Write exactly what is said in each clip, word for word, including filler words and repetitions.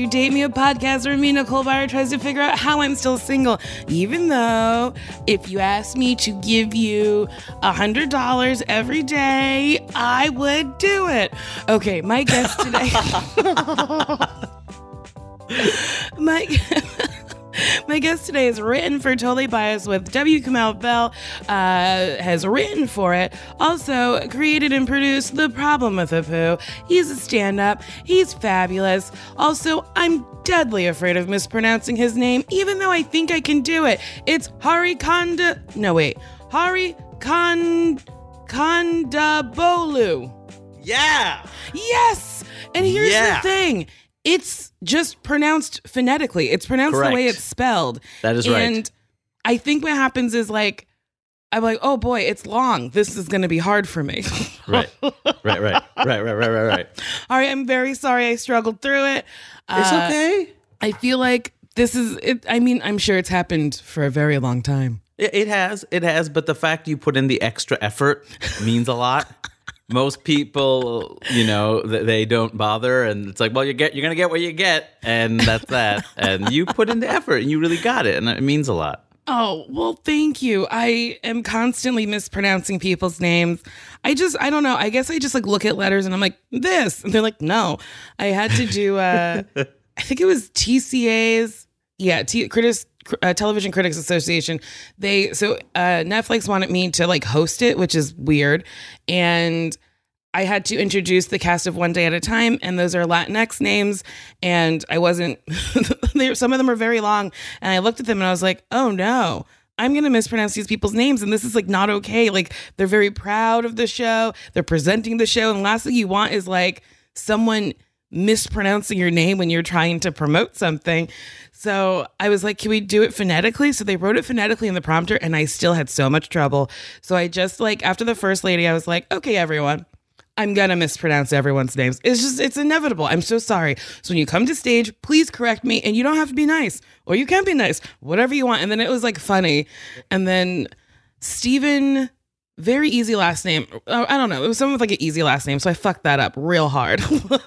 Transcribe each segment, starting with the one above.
to Date Me, a podcast where me, Nicole Byer, tries to figure out how I'm still single. Even though if you asked me to give you one hundred dollars every day, I would do it. Okay, my guest today... my... My guest today has written for Totally Biased with W. Kamau Bell, uh, has written for it, also created and produced The Problem with Apu. He's a stand-up. He's fabulous. Also, I'm deadly afraid of mispronouncing his name, even though I think I can do it. It's Hari Konda... No, wait. Hari Kond... Kondabolu. Yeah! Yes! And here's yeah. the thing. It's just pronounced phonetically. It's pronounced Correct. the way it's spelled. That is right. And I think what happens is like, I'm like, oh boy, it's long. This is going to be hard for me. right. Right, right, right, right, right, right, right. All right, I'm very sorry I struggled through it. It's Uh, okay. I feel like this is, it. I mean, I'm sure it's happened for a very long time. It, it has, it has, but the fact you put in the extra effort means a lot. Most people, you know, th- they don't bother, and it's like, well, you get, you're gonna get what you get, and that's that. And you put in the effort, and you really got it, and it means a lot. Oh, well, thank you. I am constantly mispronouncing people's names. I just, I don't know. I guess I just like look at letters and I'm like, this. And they're like, no. I had to do, uh, I think it was T C A's, yeah, T- Critics, uh, Television Critics Association. They, so uh, Netflix wanted me to like host it, which is weird. And I had to introduce the cast of One Day at a Time, and those are Latinx names, and I wasn't, they, some of them are very long, and I looked at them and I was like, oh no, I'm going to mispronounce these people's names, and this is like not okay. Like, they're very proud of the show, they're presenting the show, and the last thing you want is like someone mispronouncing your name when you're trying to promote something. So I was like, can we do it phonetically? So they wrote it phonetically in the prompter, and I still had so much trouble. So I just like, after the first lady, I was like, okay, everyone, I'm gonna mispronounce everyone's names. It's just, it's inevitable. I'm so sorry. So when you come to stage, please correct me, and you don't have to be nice, or you can be nice, whatever you want. And then it was like funny. And then Steven, very easy last name. Oh, I don't know. It was someone with like an easy last name. So I fucked that up real hard.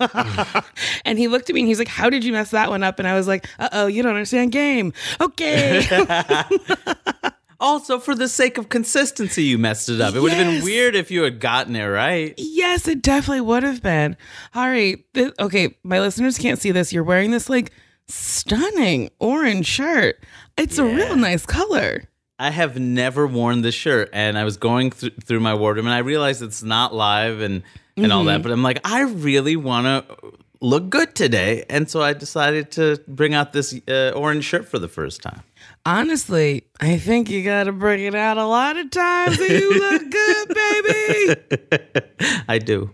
And he looked at me and he's like, how did you mess that one up? And I was like, uh-oh, you don't understand game. Okay. Also, for the sake of consistency, you messed it up. It would have been Yes. weird if you had gotten it right. Yes, it definitely would have been. Hari, th- okay, my listeners can't see this. You're wearing this like stunning orange shirt. It's a Yeah. real nice color. I have never worn this shirt, and I was going th- through my wardrobe, and I realized it's not live and, and all that, but I'm like, I really want to look good today, and so I decided to bring out this uh, orange shirt for the first time. Honestly, I think you got to bring it out a lot of times and you look good, baby. I do.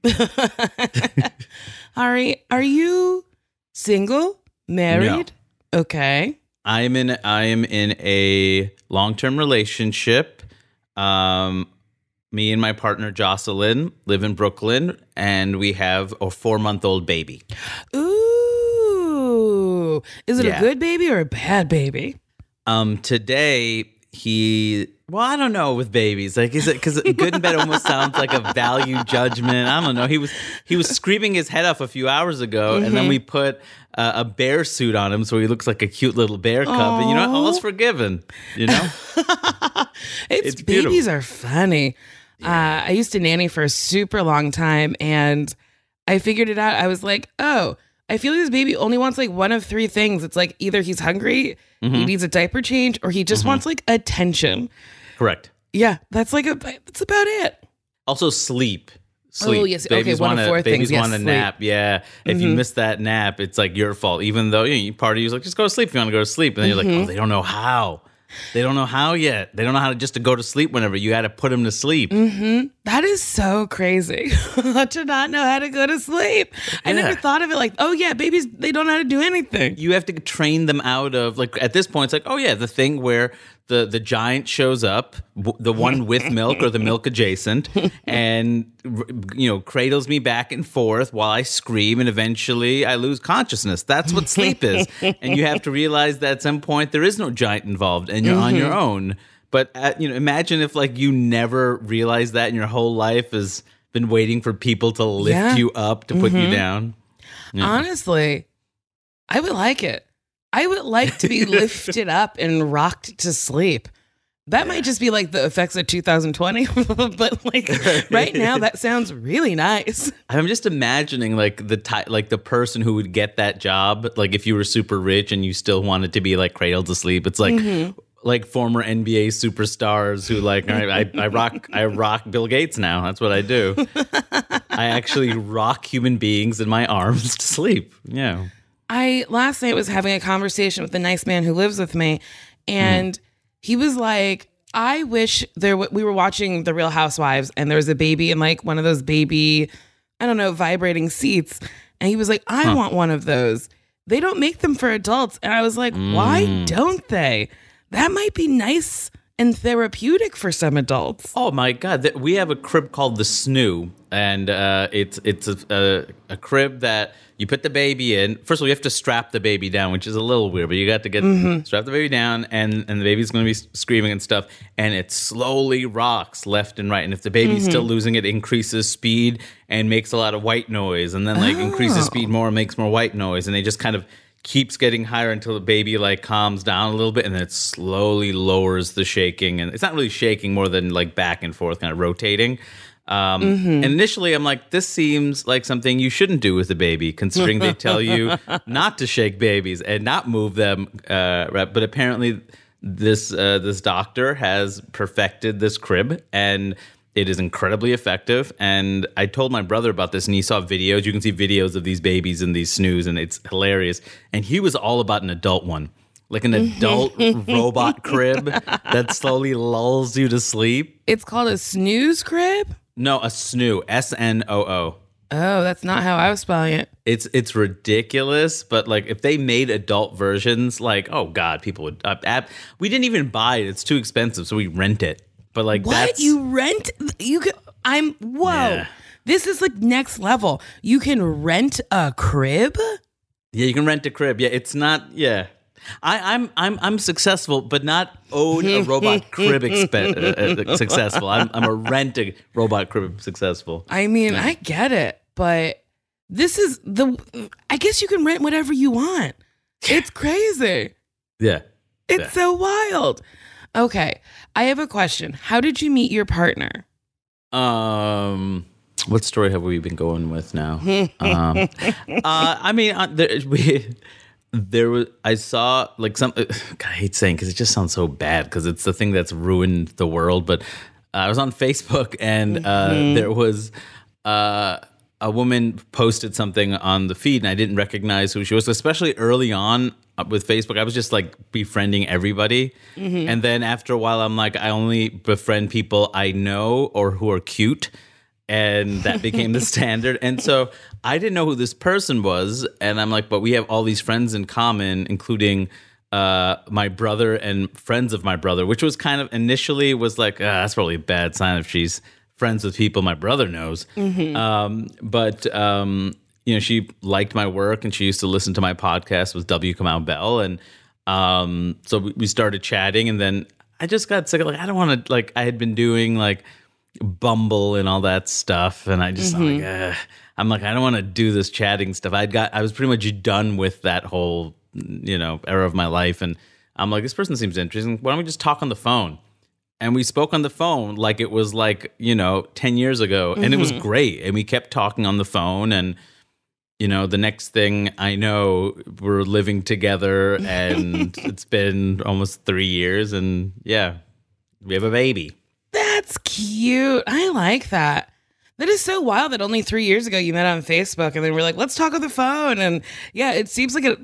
Ari, are you single? Married? Okay. I am in. I am in a long-term relationship. Um, me and my partner Jocelyn live in Brooklyn, and we have a four-month-old baby. Ooh. Is it Yeah. a good baby or a bad baby? Um, today he. Well, I don't know with babies. Like, is it because good and bad almost sounds like a value judgment? I don't know. He was he was screaming his head off a few hours ago, mm-hmm. and then we put uh, a bear suit on him, so he looks like a cute little bear cub. Aww. And you know, what? All's forgiven. You know, it's, It's babies beautiful. are funny. Uh, I used to nanny for a super long time, and I figured it out. I was like, oh, I feel like this baby only wants like one of three things. It's like either he's hungry, Mm-hmm. he needs a diaper change, or he just Mm-hmm. wants like attention. correct. Yeah, that's like a that's about it. Also, sleep. Sleep. Oh, yes. Okay, Babies one of wanna, four babies things. Yes, want a sleep. nap. Yeah. If you miss that nap, it's like your fault. Even though you know, part of you is like, just go to sleep if you want to go to sleep. And then you're like, oh, they don't know how. They don't know how yet. They don't know how to just to go to sleep whenever. You had to put them to sleep. That is so crazy to not know how to go to sleep. I never Yeah. thought of it like, oh yeah, babies, they don't know how to do anything. You have to train them out of, like, at this point, it's like, oh yeah, the thing where the, the giant shows up, w- the one with milk or the milk adjacent, and, r- you know, cradles me back and forth while I scream, and eventually I lose consciousness. That's what sleep is. And you have to realize that at some point there is no giant involved and you're on your own. But, uh, you know, imagine if, like, you never realized that in your whole life has been waiting for people to lift Yeah. you up, to put you down. Yeah. Honestly, I would like it. I would like to be lifted up and rocked to sleep. That might just be like the effects of two thousand twenty, but like right now, that sounds really nice. I'm just imagining like the ty- like the person who would get that job, like if you were super rich and you still wanted to be like cradled to sleep. It's like mm-hmm. like former N B A superstars who like I, I, I rock I rock Bill Gates now. That's what I do. I actually rock human beings in my arms to sleep. Yeah. I last night was having a conversation with a nice man who lives with me, and. Mm. He was like, I wish there. W- we were watching The Real Housewives, and there was a baby in like one of those baby, I don't know, vibrating seats. And he was like, I huh. want one of those. They don't make them for adults. And I was like, mm. why don't they? That might be nice and therapeutic for some adults. Oh my God. We have a crib called the Snoo. And uh, it's it's a, a, a crib that you put the baby in. First of all, you have to strap the baby down, which is a little weird, but you got to get mm-hmm. strap the baby down, and, and the baby's going to be screaming and stuff, and it slowly rocks left and right. And if the baby's mm-hmm. still losing it, it increases speed and makes a lot of white noise, and then like oh. increases speed more and makes more white noise, and it just kind of keeps getting higher until the baby like calms down a little bit, and then it slowly lowers the shaking. And it's not really shaking, more than like back and forth, kind of rotating. Um, mm-hmm. And initially I'm like, this seems like something you shouldn't do with a baby, considering they tell you not to shake babies and not move them. Uh, but apparently this, uh, this doctor has perfected this crib, and it is incredibly effective. And I told my brother about this, and he saw videos. You can see videos of these babies in these snoos, and it's hilarious. And he was all about an adult one. Like an adult robot crib that slowly lulls you to sleep. It's called a snooze crib? No, a snoo. S N O O. Oh, that's not how I was spelling it. It's it's ridiculous, but like if they made adult versions, like, oh God, people would. Uh, ab- we didn't even buy it. It's too expensive, so we rent it. But like, what? That's, You rent? You can. I'm. Whoa. Yeah. This is like next level. You can rent a crib? Yeah, you can rent a crib. Yeah, it's not. Yeah. I, I'm I'm I'm successful, but not own a robot crib expe- uh, successful. I'm I'm a rent a robot crib successful. I mean, yeah. I get it, but this is the. I guess you can rent whatever you want. It's crazy. Yeah, it's yeah. so wild. Okay, I have a question. How did you meet your partner? Um. What story have we been going with now? um, uh, I mean, uh, there, we. There was, I saw like some, God, I hate saying because it just sounds so bad because it's the thing that's ruined the world. But uh, I was on Facebook, and uh, mm-hmm. there was uh, a woman posted something on the feed, and I didn't recognize who she was, especially early on with Facebook. I was just like befriending everybody. Mm-hmm. And then after a while, I'm like, I only befriend people I know or who are cute. And that became the standard. And so I didn't know who this person was. And I'm like, but we have all these friends in common, including uh, my brother and friends of my brother, which was kind of initially was like, ah, that's probably a bad sign if she's friends with people my brother knows. Mm-hmm. Um, but, um, you know, she liked my work, and she used to listen to my podcast with W. Kamau Bell. And um, so we started chatting. And then I just got sick of like, I don't want to, like, I had been doing like Bumble and all that stuff, and I just mm-hmm. I'm like, I'm like, I don't want to do this chatting stuff. I'd got, I was pretty much done with that whole, you know, era of my life, and I'm like, this person seems interesting. Why don't we just talk on the phone? And we spoke on the phone like it was like, you know, ten years ago, and mm-hmm. it was great. And we kept talking on the phone, and you know, the next thing I know, we're living together, and it's been almost three years, and yeah, we have a baby. That's cute. I like that. That is so wild that only three years ago you met on Facebook, and then we're like, let's talk on the phone. And yeah, it seems like a,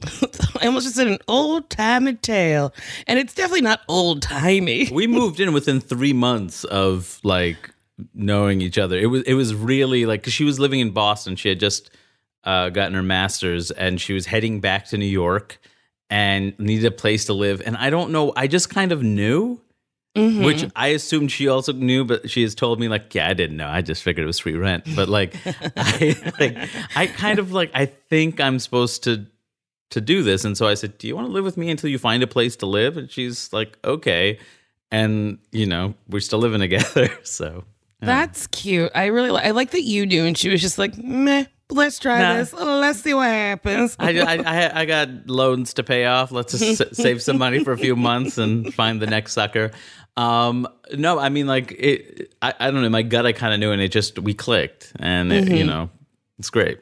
I almost just said an old timey tale. And it's definitely not old timey. We moved in within three months of like knowing each other. It was, it was really like, cause she was living in Boston. She had just uh, gotten her master's, and she was heading back to New York and needed a place to live. And I don't know, I just kind of knew. Mm-hmm. Which I assumed she also knew, but she has told me like, yeah, I didn't know. I just figured it was free rent. But like, I like, I kind of like, I think I'm supposed to to do this, and so I said, "Do you want to live with me until you find a place to live?" And she's like, "Okay." And you know, we're still living together. So yeah. That's cute. I really, li- I like that you do. And she was just like, meh. let's try Nah. this. Let's see what happens. I, I, I, I got loans to pay off. Let's just s- save some money for a few months and find the next sucker. Um, no, I mean, like, it, I, I don't know. My gut, I kind of knew, and it just, we clicked. And, it, you know, it's great.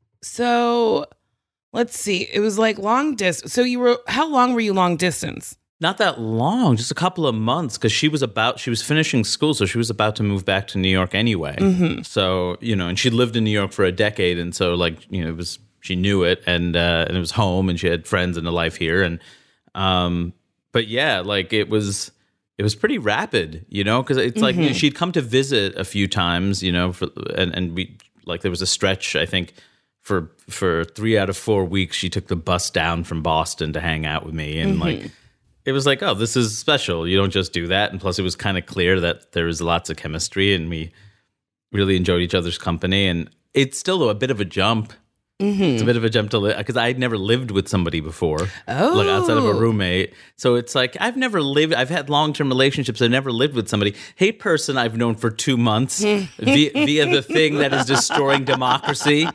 So let's see. It was like long distance. So you were, how long were you long distance? Not that long, just a couple of months, because she was about, she was finishing school, so she was about to move back to New York anyway. Mm-hmm. So, you know, and she lived in New York for a decade, and so, like, you know, it was, she knew it, and uh, and it was home, and she had friends and a life here, and, um, but yeah, like, it was, it was pretty rapid, you know, because it's like, Mm-hmm. you know, she'd come to visit a few times, you know, for, and, and we, like, there was a stretch, I think, for, for three out of four weeks, she took the bus down from Boston to hang out with me, and, Mm-hmm. like, it was like, oh, this is special. You don't just do that. And plus, it was kind of clear that there was lots of chemistry and we really enjoyed each other's company. And it's still a bit of a jump. Mm-hmm. It's a bit of a jump to live because I'd never lived with somebody before, Oh. like outside of a roommate. So it's like I've never lived. I've had long term relationships. I've never lived with somebody. Hey, person I've known for two months via, via the thing that is destroying democracy.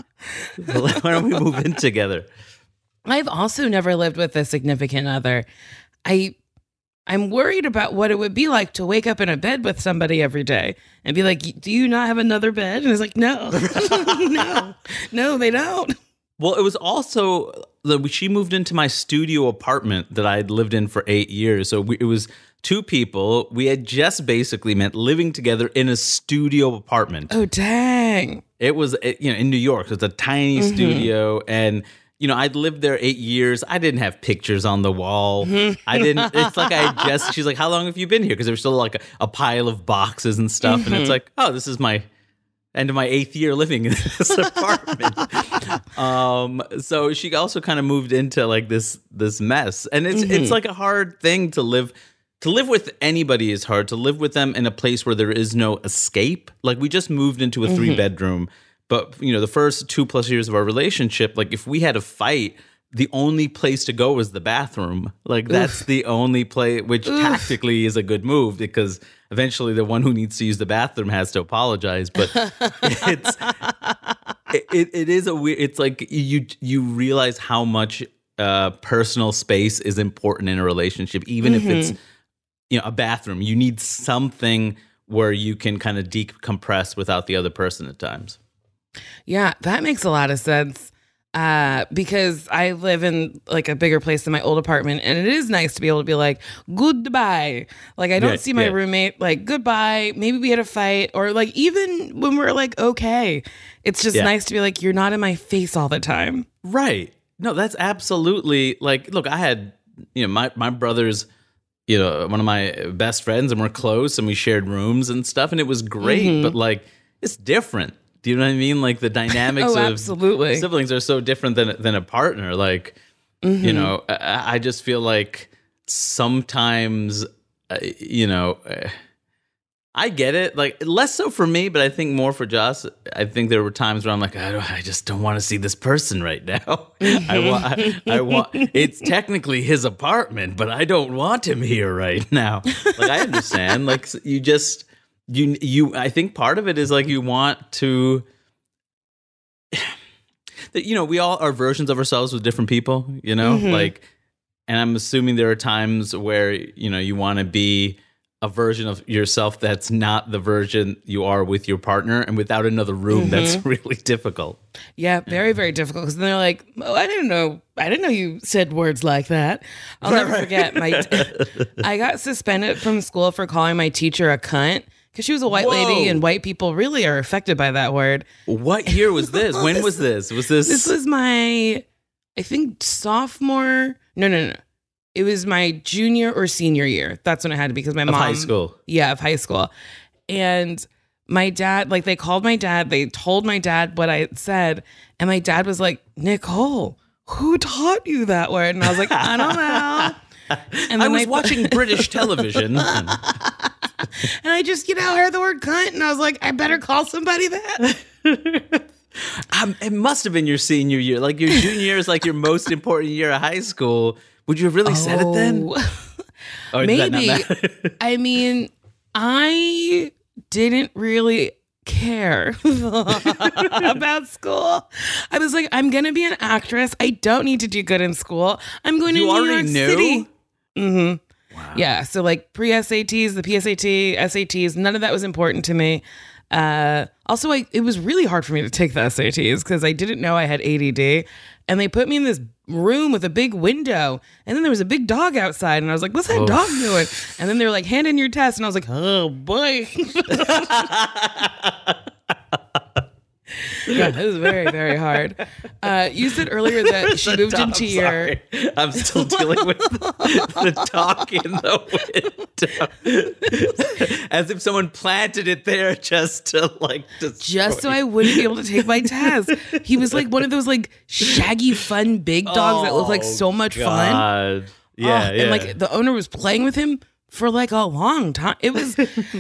Why don't we move in together? I've also never lived with a significant other. I I'm worried about what it would be like to wake up in a bed with somebody every day and be like, do you not have another bed? And it's like, no, no, no, they don't. Well, it was also the, she moved into my studio apartment that I had lived in for eight years. So we, it was two people. We had just basically met living together in a studio apartment. Oh, dang. It was, it, you know, in New York. It was a tiny Mm-hmm. studio, and you know, I'd lived there eight years. I didn't have pictures on the wall. I didn't. It's like I just. She's like, "How long have you been here?" Because there was still like a, a pile of boxes and stuff, Mm-hmm. and it's like, "Oh, this is my." End of my eighth year living in this apartment. um, so she also kind of moved into like this this mess, and it's Mm-hmm. it's like a hard thing to live. To live with anybody is hard. To live with them in a place where there is no escape. Like we just moved into a Mm-hmm. three bedroom, but you know the first two plus years of our relationship, like if we had a fight, the only place to go was the bathroom. Like that's the only place, which tactically is a good move because eventually the one who needs to use the bathroom has to apologize. But it's it, it, it is a weird. It's like you you realize how much uh, personal space is important in a relationship, even Mm-hmm. if it's you know a bathroom. You need something where you can kind of decompress without the other person at times. Yeah, that makes a lot of sense. Uh, because I live in like a bigger place than my old apartment, and it is nice to be able to be like goodbye. Like I don't Yeah, see my yeah. roommate like goodbye. Maybe we had a fight, or like even when we're like okay, it's just Yeah. nice to be like you're not in my face all the time. Right. No, that's absolutely like, look, I had, you know, my, my brother's, you know, one of my best friends and we're close and we shared rooms and stuff and it was great, Mm-hmm. but like, it's different. Do you know what I mean? Like the dynamics Oh, of absolutely. siblings are so different than, than a partner. Like, Mm-hmm. you know, I, I just feel like sometimes, uh, you know, uh, I get it. Like less so for me, but I think more for Joss. I think there were times where I'm like, I, don't, I just don't want to see this person right now. I want, I, I want. It's technically his apartment, but I don't want him here right now. Like I understand. Like you just, you, you. I think part of it is like you want to. That you know, we all are versions of ourselves with different people. You know, Mm-hmm. like, and I'm assuming there are times where you know you want to be a version of yourself that's not the version you are with your partner, and without another room, Mm-hmm. that's really difficult. Yeah, very, very difficult. Because they're like, oh, I didn't know, I didn't know you said words like that. I'll never forget. My, I got suspended from school for calling my teacher a cunt because she was a white lady, Whoa. and white people really are affected by that word. What year was this? When was this? Was this? This was my, I think, sophomore. No, no, no. It was my junior or senior year. That's when it had to be because my Of mom. high school. Yeah, of high school. And my dad, like they called my dad, they told my dad what I had said. And my dad was like, Nicole, who taught you that word? And I was like, I don't know. And I then was I- watching British television. And I just, you know, heard the word cunt. And I was like, I better call somebody that. um, it must have been your senior year. Like your junior year is like your most important year of high school. Would you have really said it then? Oh. Or did that not Maybe. matter? I mean, I didn't really care about school. I was like, I'm going to be an actress. I don't need to do good in school. I'm going You to New already York knew? City. Mm-hmm. Wow. Yeah. So like pre-S A Ts, the P S A T, S A Ts, none of that was important to me. Uh, also, I, it was really hard for me to take the S A Ts because I didn't know I had A D D. And they put me in this room with a big window. And then there was a big dog outside. And I was like, what's that Oof. dog doing? And then they were like, hand in your test. And I was like, oh, boy. Yeah, it was very, very hard. Uh, you said earlier that she moved dog, into your... sorry. I'm still dealing with the, the dog in the window. As if someone planted it there just to like destroy. Just so I wouldn't be able to take my test. He was like one of those like shaggy, fun, big dogs that looked like so much fun. God. Yeah, Oh, yeah. And like the owner was playing with him for like a long time. It was,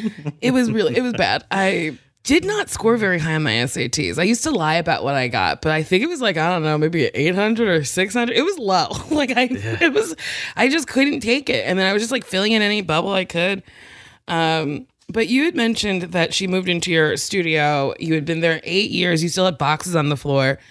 it was really, it was bad. I did not score very high on my S A Ts. I used to lie about what I got, but I think it was like, I don't know, maybe eight hundred or six hundred. It was low. Like I, yeah. it was, I just couldn't take it. And then I was just like filling in any bubble I could. Um, but you had mentioned that she moved into your studio. You had been there eight years. You still had boxes on the floor.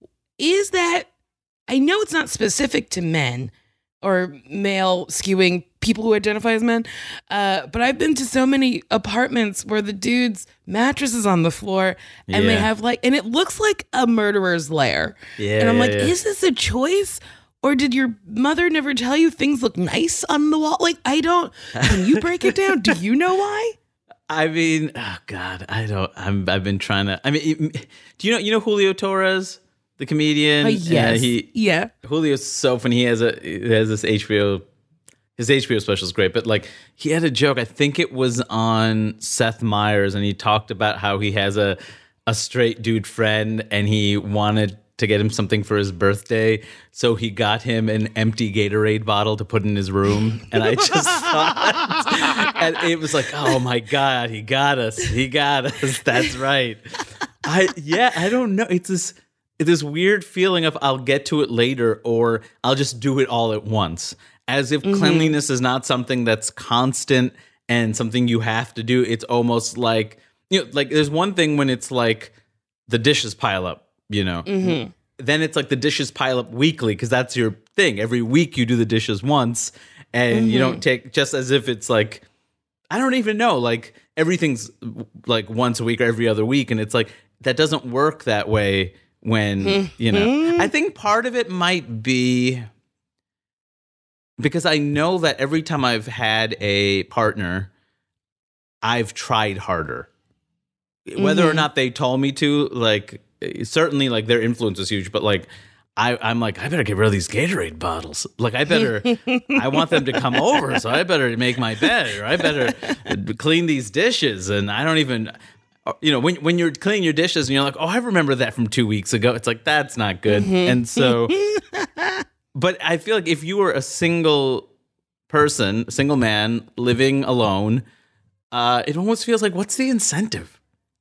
Is that, I know it's not specific to men or male skewing people who identify as men, uh, but I've been to so many apartments where the dude's mattress is on the floor and Yeah. they have like, and it looks like a murderer's lair. Yeah, and I'm yeah, like, yeah. is this a choice? Or did your mother never tell you things look nice on the wall? Like, I don't, can you break it down? Do you know why? I mean, oh God, I don't. I'm. I've been trying to. I mean, do you know? You know Julio Torres, the comedian. Uh, yes. Uh, he. Yeah. Julio's so funny. He has a. He has this H B O. His H B O special is great, but like he had a joke. I think it was on Seth Meyers, and he talked about how he has a a straight dude friend, and he wanted to get him something for his birthday, so he got him an empty Gatorade bottle to put in his room. And I just thought, and it was like, oh my God, he got us, he got us. That's right. I yeah, I don't know. It's this it's this weird feeling of I'll get to it later, or I'll just do it all at once, as if mm-hmm. cleanliness is not something that's constant and something you have to do. It's almost like, you know, like there's one thing when it's like the dishes pile up. You know, mm-hmm. then it's like the dishes pile up weekly because that's your thing. Every week you do the dishes once, and mm-hmm. you don't take, just as if it's like, I don't even know, like everything's like once a week or every other week. And it's like, that doesn't work that way when, mm-hmm. you know, I think part of it might be because I know that every time I've had a partner, I've tried harder. Whether mm-hmm. or not they told me to, like, certainly, like, their influence is huge, but, like, I, I'm like, I better get rid of these Gatorade bottles. Like, I better, I want them to come over, so I better make my bed, or I better clean these dishes. And I don't even, you know, when when you're cleaning your dishes and you're like, oh, I remember that from two weeks ago. It's like, that's not good. Mm-hmm. And so, but I feel like if you were a single person, a single man living alone, uh, it almost feels like, what's the incentive?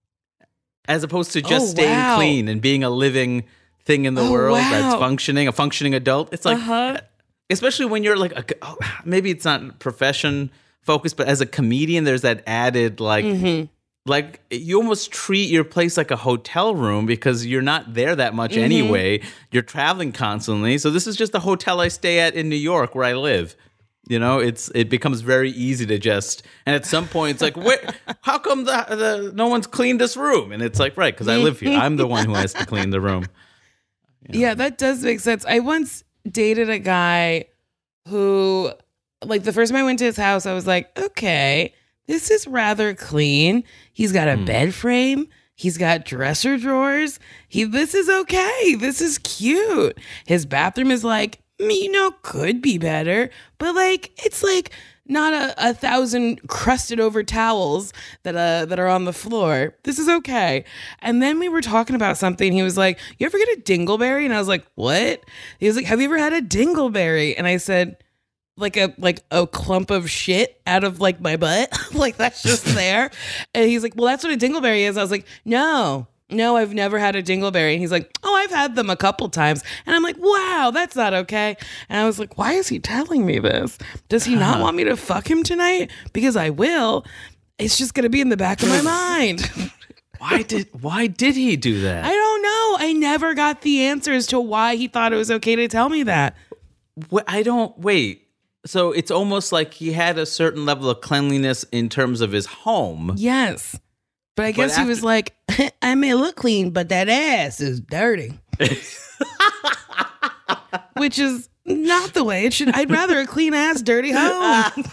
As opposed to just oh, staying wow. clean and being a living thing in the oh, world wow. that's functioning, a functioning adult. It's like, uh-huh. especially when you're like, a, oh, maybe it's not profession focused, but as a comedian, there's that added like, mm-hmm. like you almost treat your place like a hotel room because you're not there that much mm-hmm. anyway. You're traveling constantly. So this is just the hotel I stay at in New York where I live. You know, it's it becomes very easy to just, and at some point it's like, wait, how come the, the no one's cleaned this room? And it's like, right, because I live here. I'm the one who has to clean the room. You know? Yeah, that does make sense. I once dated a guy who, like, the first time I went to his house, I was like, okay, this is rather clean. He's got a mm. bed frame. He's got dresser drawers. He, this is okay. This is cute. His bathroom is like, you know, could be better, but like it's like not a, a thousand crusted over towels that uh that are on the floor. This is okay. And then we were talking about something. He was like, "You ever get a dingleberry?" And I was like, "What?" He was like, "Have you ever had a dingleberry?" And I said, "Like a like a clump of shit out of like my butt, like that's just there." And he's like, "Well, that's what a dingleberry is." I was like, "No." No, I've never had a dingleberry. And he's like, oh, I've had them a couple times. And I'm like, wow, that's not okay. And I was like, why is he telling me this? Does he not want me to fuck him tonight? Because I will. It's just going to be in the back of my mind. Why did why did he do that? I don't know. I never got the answers to why he thought it was okay to tell me that. Wh- I don't wait. So it's almost like he had a certain level of cleanliness in terms of his home. Yes. But I guess after- he was like, I may look clean, but that ass is dirty. Which is not the way it should. I'd rather a clean ass, dirty home.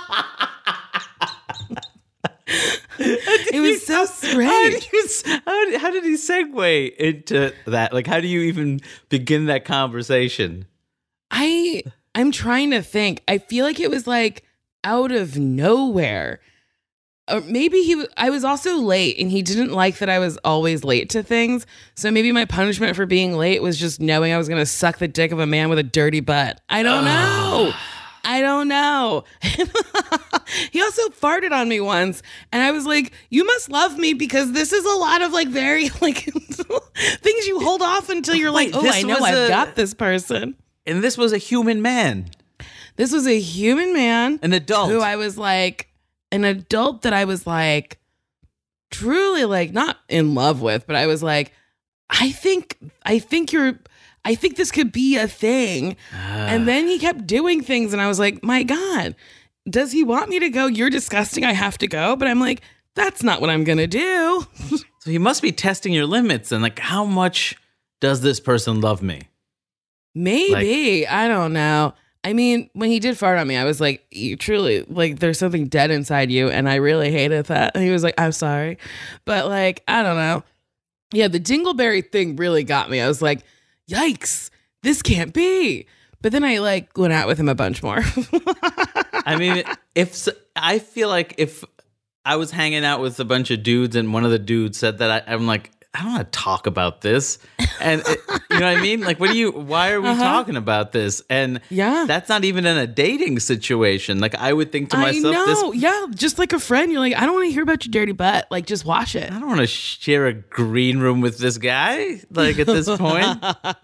It was so strange. How did, you, how, did, how did he segue into that? Like, how do you even begin that conversation? I I'm trying to think. I feel like it was like out of nowhere. Or maybe he w- I was also late and he didn't like that I was always late to things. So maybe my punishment for being late was just knowing I was going to suck the dick of a man with a dirty butt. I don't know. I don't know. He also farted on me once and I was like, you must love me because this is a lot of like very like things you hold off until you're Wait, like, oh, this I know was I've a- got this person. And this was a human man, This was a human man. an adult. Who I was like, an adult that I was like, truly like not in love with, but I was like, I think, I think you're, I think this could be a thing. And then he kept doing things and I was like, my God, does he want me to go? You're disgusting. I have to go. But I'm like, that's not what I'm going to do. So he must be testing your limits and like, how much does this person love me? Maybe. I don't know. I mean, when he did fart on me, I was like, you truly, like, there's something dead inside you. And I really hated that. And he was like, I'm sorry. But, like, I don't know. Yeah, the Dingleberry thing really got me. I was like, yikes, this can't be. But then I, like, went out with him a bunch more. I mean, if s- I feel like if I was hanging out with a bunch of dudes and one of the dudes said that, I, I'm like, I don't want to talk about this. And it, you know what I mean? Like, what do you, why are we Uh-huh. talking about this? And Yeah. that's not even in a dating situation. Like, I would think to I myself, know. this, Yeah, just like a friend. You're like, I don't want to hear about your dirty butt. Like, just wash it. I don't want to share a green room with this guy. Like, at this point.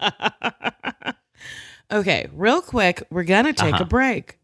Okay, real quick, we're going to take Uh-huh. a break.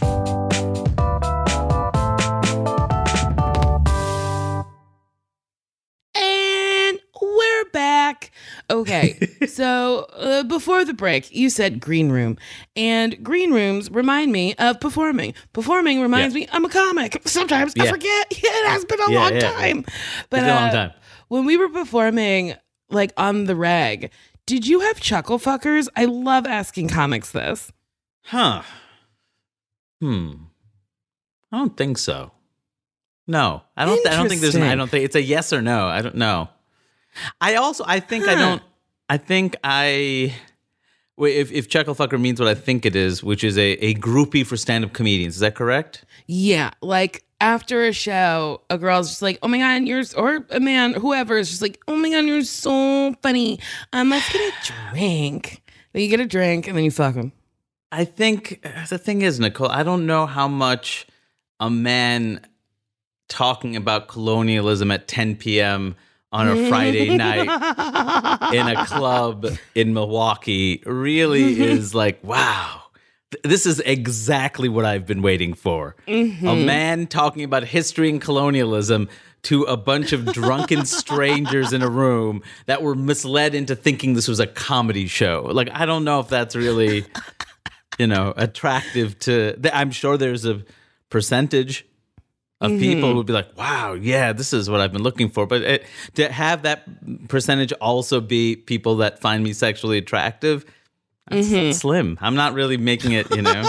And we're back. Okay, so uh, before the break, you said green room. And green rooms remind me of performing. Performing reminds Yeah. me I'm a comic. Sometimes I Yeah. forget. It has been a Yeah, long yeah. time. But It's been a long uh, time. when we were performing, like on the reg, did you have chuckle fuckers? I love asking comics this. Huh. Hmm. I don't think so. No, I don't. I don't think there's. An, I Interesting. don't think it's a yes or no. I don't know. I also. I think I Huh. don't. I think I. Wait, if if chucklefucker means what I think it is, which is a, a groupie for stand up comedians, is that correct? Yeah, like after a show, a girl's just like, "Oh my god, you're," or a man, whoever is just like, "Oh my god, you're so funny. Um, let's get a drink." Then you get a drink and then you fuck him. I think the thing is, Nicole, I don't know how much a man talking about colonialism at ten p.m. on a Friday night in a club in Milwaukee really is like, wow, th- this is exactly what I've been waiting for. A man talking about history and colonialism to a bunch of drunken strangers in a room that were misled into thinking this was a comedy show. Like, I don't know if that's really, you know, attractive to, th- I'm sure there's a percentage of people who would be like, wow, yeah, this is what I've been looking for. But it, to have that percentage also be people that find me sexually attractive, that's, that's slim. I'm not really making it, you know.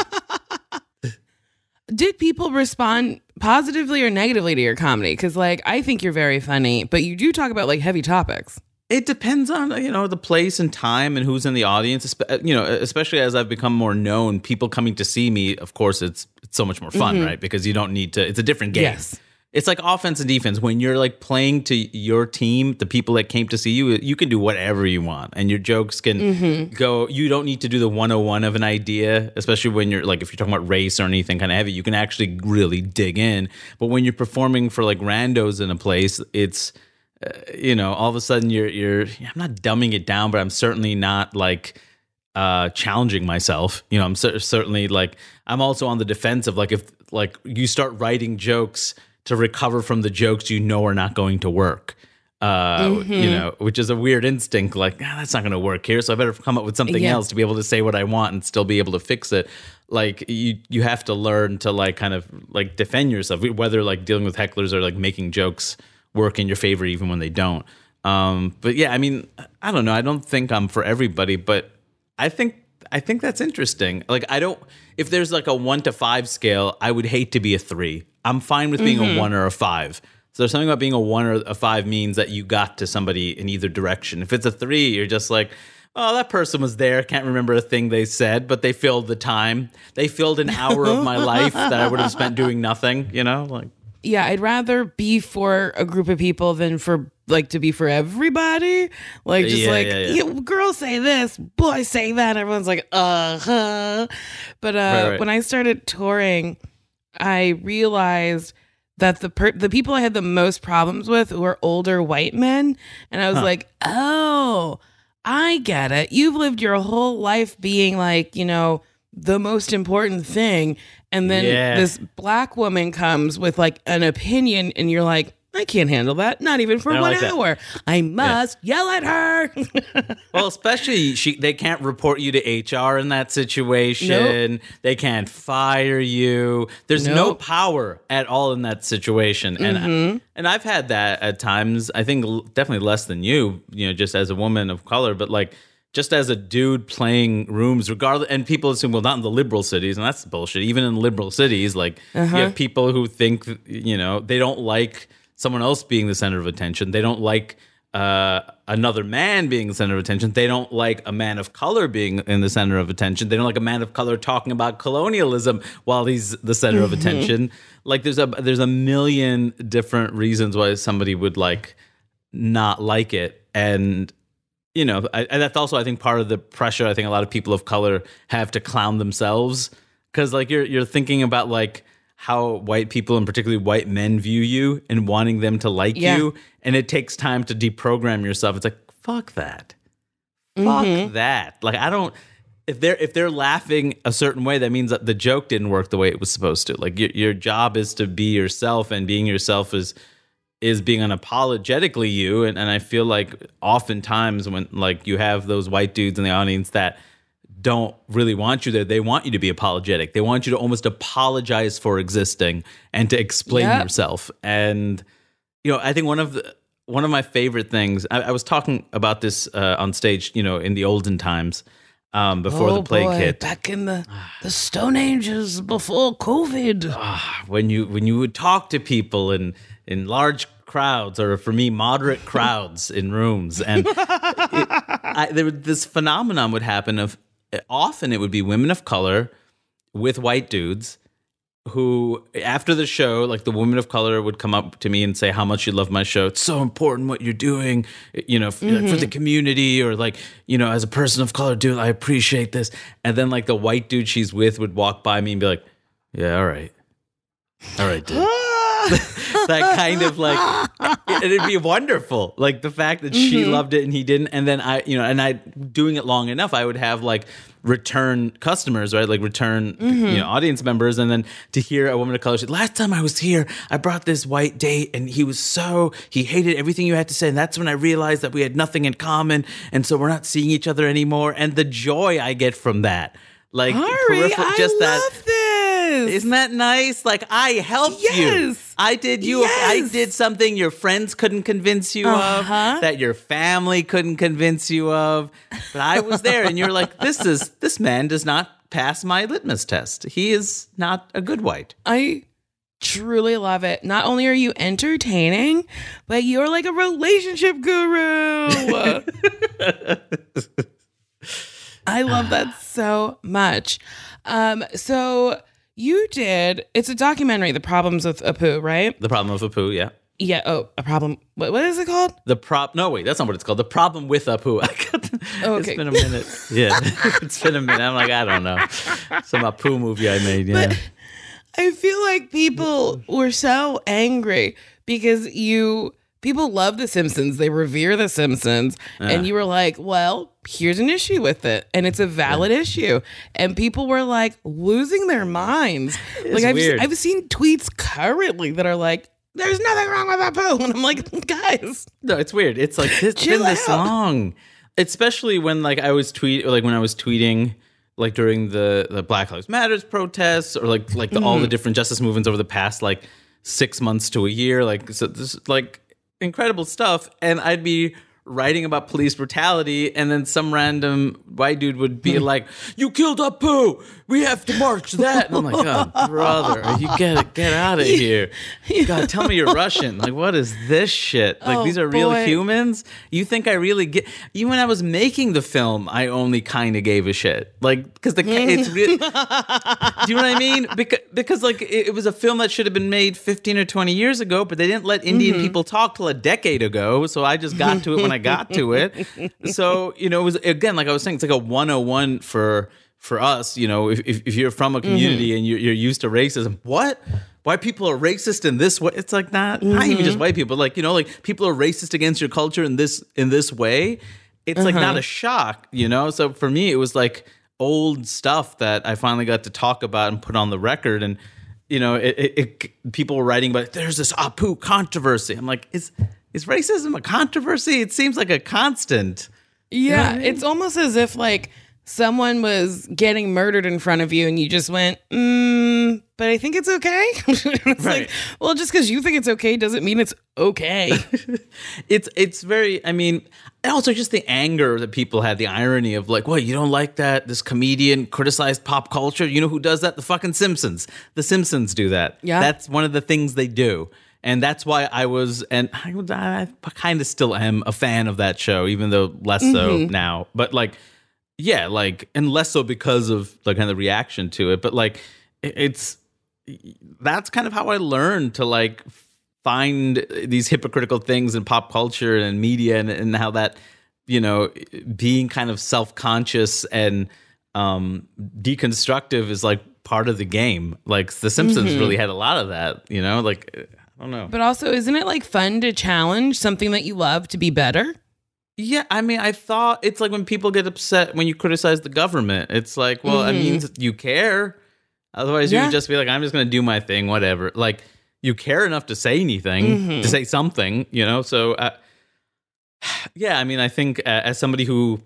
Did people respond positively or negatively to your comedy? Because, like, I think you're very funny, but you do talk about like heavy topics. It depends on, you know, the place and time and who's in the audience. Espe- You know, especially as I've become more known, people coming to see me, of course, it's it's so much more fun, right? Because you don't need to, it's a different game. Yes. It's like offense and defense. When you're like playing to your team, the people that came to see you, you can do whatever you want. And your jokes can go, you don't need to do the one oh one of an idea, especially when you're like, if you're talking about race or anything kind of heavy, you can actually really dig in. But when you're performing for like randos in a place, it's, uh, you know, all of a sudden you're, you're, I'm not dumbing it down, but I'm certainly not like, uh, challenging myself. You know, I'm cer- certainly like, I'm also on the defense of like, if like you start writing jokes to recover from the jokes you know are not going to work. Uh, Mm-hmm. you know, which is a weird instinct. Like, ah, that's not going to work here. So I better come up with something Yeah. else to be able to say what I want and still be able to fix it. Like you, you have to learn to like kind of like defend yourself, whether like dealing with hecklers or like making jokes work in your favor even when they don't. Um, but yeah, I mean, I don't know. I don't think I'm for everybody, but I think I think that's interesting. Like, I don't. If there's like a one to five scale, I would hate to be a three. I'm fine with being Mm-hmm. a one or a five. So there's something about being a one or a five means that you got to somebody in either direction. If it's a three, you're just like, oh, that person was there. Can't remember a thing they said, but they filled the time. They filled an hour of my life that I would have spent doing nothing. You know, like. Yeah, I'd rather be for a group of people than for like to be for everybody. Like just Yeah, like yeah, yeah. yeah, girls say this, boys say that. Everyone's like, uh huh. But uh, Right, right. when I started touring, I realized that the per- the people I had the most problems with were older white men, and I was like, oh, I get it. You've lived your whole life being like, you know, the most important thing. And then Yeah. this black woman comes with like an opinion, and you're like, I can't handle that. Not even for I don't one like that. hour. I must yell at her. Well, especially she, they can't report you to H R in that situation. They can't fire you. There's no Nope. power at all in that situation. And Mm-hmm. and I've had that at times. I think l- definitely less than you. You know, just as a woman of color, but like. Just as a dude playing rooms, regardless, and people assume, well, not in the liberal cities, and that's bullshit. Even in liberal cities, like Uh-huh. you have people who think, you know, they don't like someone else being the center of attention. They don't like uh, another man being the center of attention. They don't like a man of color being in the center of attention. They don't like a man of color talking about colonialism while he's the center of attention. Like there's a there's a million different reasons why somebody would like not like it, and you know, I, and that's also I think part of the pressure I think a lot of people of color have to clown themselves, because like you're you're thinking about like how white people and particularly white men view you and wanting them to like Yeah. you, and it takes time to deprogram yourself. It's like fuck that, Mm-hmm. fuck that. Like I don't. If they're if they're laughing a certain way, that means that the joke didn't work the way it was supposed to. Like your your job is to be yourself, and being yourself is. is being unapologetically you, and, and I feel like oftentimes when like you have those white dudes in the audience that don't really want you there, they want you to be apologetic. They want you to almost apologize for existing and to explain Yep. yourself. And you know, I think one of the one of my favorite things. I, I was talking about this uh, on stage, you know, in the olden times um, before oh the plague boy, hit. back in the the Stone Ages before COVID. when you when you would talk to people in in large crowds, or for me moderate crowds in rooms, and it, I, there would, this phenomenon would happen of often it would be women of color with white dudes who after the show, like the woman of color would come up to me and say how much you love my show. It's so important what you're doing, you know, for, like, for the community, or like, you know, as a person of color, dude, I appreciate this. And then like the white dude she's with would walk by me and be like, yeah, all right. All right, dude. That kind of like, it'd be wonderful. Like the fact that she Mm-hmm. loved it and he didn't. And then I, you know, and I doing it long enough, I would have like return customers, right? Like return, Mm-hmm. you know, audience members. And then to hear a woman of color say, last time I was here, I brought this white date and he was so, he hated everything you had to say. And that's when I realized that we had nothing in common. And so we're not seeing each other anymore. And the joy I get from that. Like, Ari, peripheral- I just that. love this. Isn't that nice? Like I helped you. Yes. I did you. I Yes. did something your friends couldn't convince you Uh-huh. of, that your family couldn't convince you of. But I was there, and you're like, this is this man does not pass my litmus test. He is not a good white. I truly love it. Not only are you entertaining, but you're like a relationship guru. I love that so much. Um, so you did, it's a documentary, The Problems with Apu, right? The problem of Apu, yeah. Yeah. Oh, a problem. What, what is it called? The prop. No, wait, that's not what it's called. The problem with Apu. I got the, Oh, It's okay. been a minute. Yeah, it's been a minute. I'm like, I don't know. Some Apu movie I made. Yeah. But I feel like people were so angry because you people love The Simpsons. They revere The Simpsons. And you were like, well, here's an issue with it. And it's a valid issue. And people were like losing their minds. like I've, weird. I've seen tweets currently that are like, there's nothing wrong with Apu. And I'm like, guys. No, it's weird. It's like, it's been this out. long. Especially when like I was tweet, like when I was tweeting, like during the, the Black Lives Matters protests, or like like the, mm-hmm. all the different justice movements over the past like six months to a year. Like, so this like incredible stuff. And I'd be writing about police brutality, and then some random white dude would be like, "You killed Apu. We have to march that." And I'm like, "Oh, brother, you gotta get out of here. God, tell me you're Russian. Like, what is this shit? Like, oh, these are real boy. humans? You think I really get?" Even when I was making the film, I only kind of gave a shit. Like, because the it's real. Do you know what I mean? Because because like it, it was a film that should have been made fifteen or twenty years ago, but they didn't let Indian mm-hmm. people talk till a decade ago. So I just got to it when I got to it. So, you know, it was, again, like I was saying, it's like a one oh one for for us. You know, if if you're from a community mm-hmm. and you're, you're used to racism, what? White people are racist in this way? It's like not mm-hmm. not even just white people. Like, you know, like people are racist against your culture in this in this way. It's uh-huh. like not a shock, you know? So for me, it was like old stuff that I finally got to talk about and put on the record. And, you know, it, it, it people were writing about, there's this Apu controversy. I'm like, is is racism a controversy? It seems like a constant. Yeah, you know what I mean? It's almost as if like someone was getting murdered in front of you and you just went, mm, but I think it's okay. It's right. like, well, just because you think it's okay doesn't mean it's okay. it's it's very, I mean, and also just the anger that people had, the irony of like, what, you don't like that? This comedian criticized pop culture? You know who does that? The fucking Simpsons. The Simpsons do that. Yeah. That's one of the things they do. And that's why I was, and I, I kind of still am a fan of that show, even though less so mm-hmm. now. But like, yeah, like, and less so because of the kind of reaction to it. But like, it's, that's kind of how I learned to like find these hypocritical things in pop culture and media, and, and how that, you know, being kind of self-conscious and um, deconstructive is like part of the game. Like The Simpsons mm-hmm. really had a lot of that, you know, like, I don't know. But also, isn't it like fun to challenge something that you love to be better? Yeah, I mean, I thought it's like when people get upset when you criticize the government. It's like, well, mm-hmm. it means you care. Otherwise, yeah. you would just be like, I'm just going to do my thing, whatever. Like, you care enough to say anything, mm-hmm. to say something, you know? So, uh, yeah, I mean, I think uh, as somebody who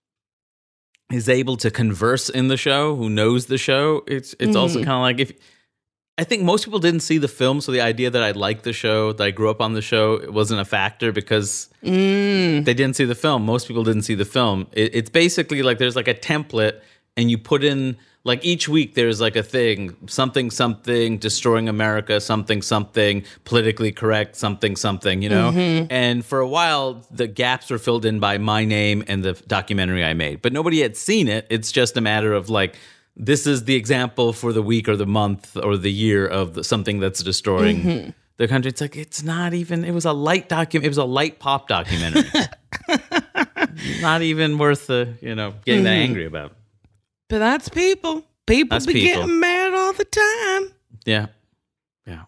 is able to converse in the show, who knows the show, it's it's mm-hmm. also kind of like if... I think most people didn't see the film, so the idea that I liked the show, that I grew up on the show, it wasn't a factor because mm. they didn't see the film. Most people didn't see the film. It, it's basically like there's like a template, and you put in, like each week there's like a thing, something, something, destroying America, something, something, politically correct, something, something, you know? Mm-hmm. And for a while, the gaps were filled in by my name and the documentary I made. But nobody had seen it. It's just a matter of like, this is the example for the week or the month or the year of the, something that's destroying mm-hmm. the country. It's like, it's not even, it was a light document. It was a light pop documentary. Not even worth the, you know, getting mm-hmm. that angry about. But that's people. People that's be people. getting mad all the time. Yeah. Yeah.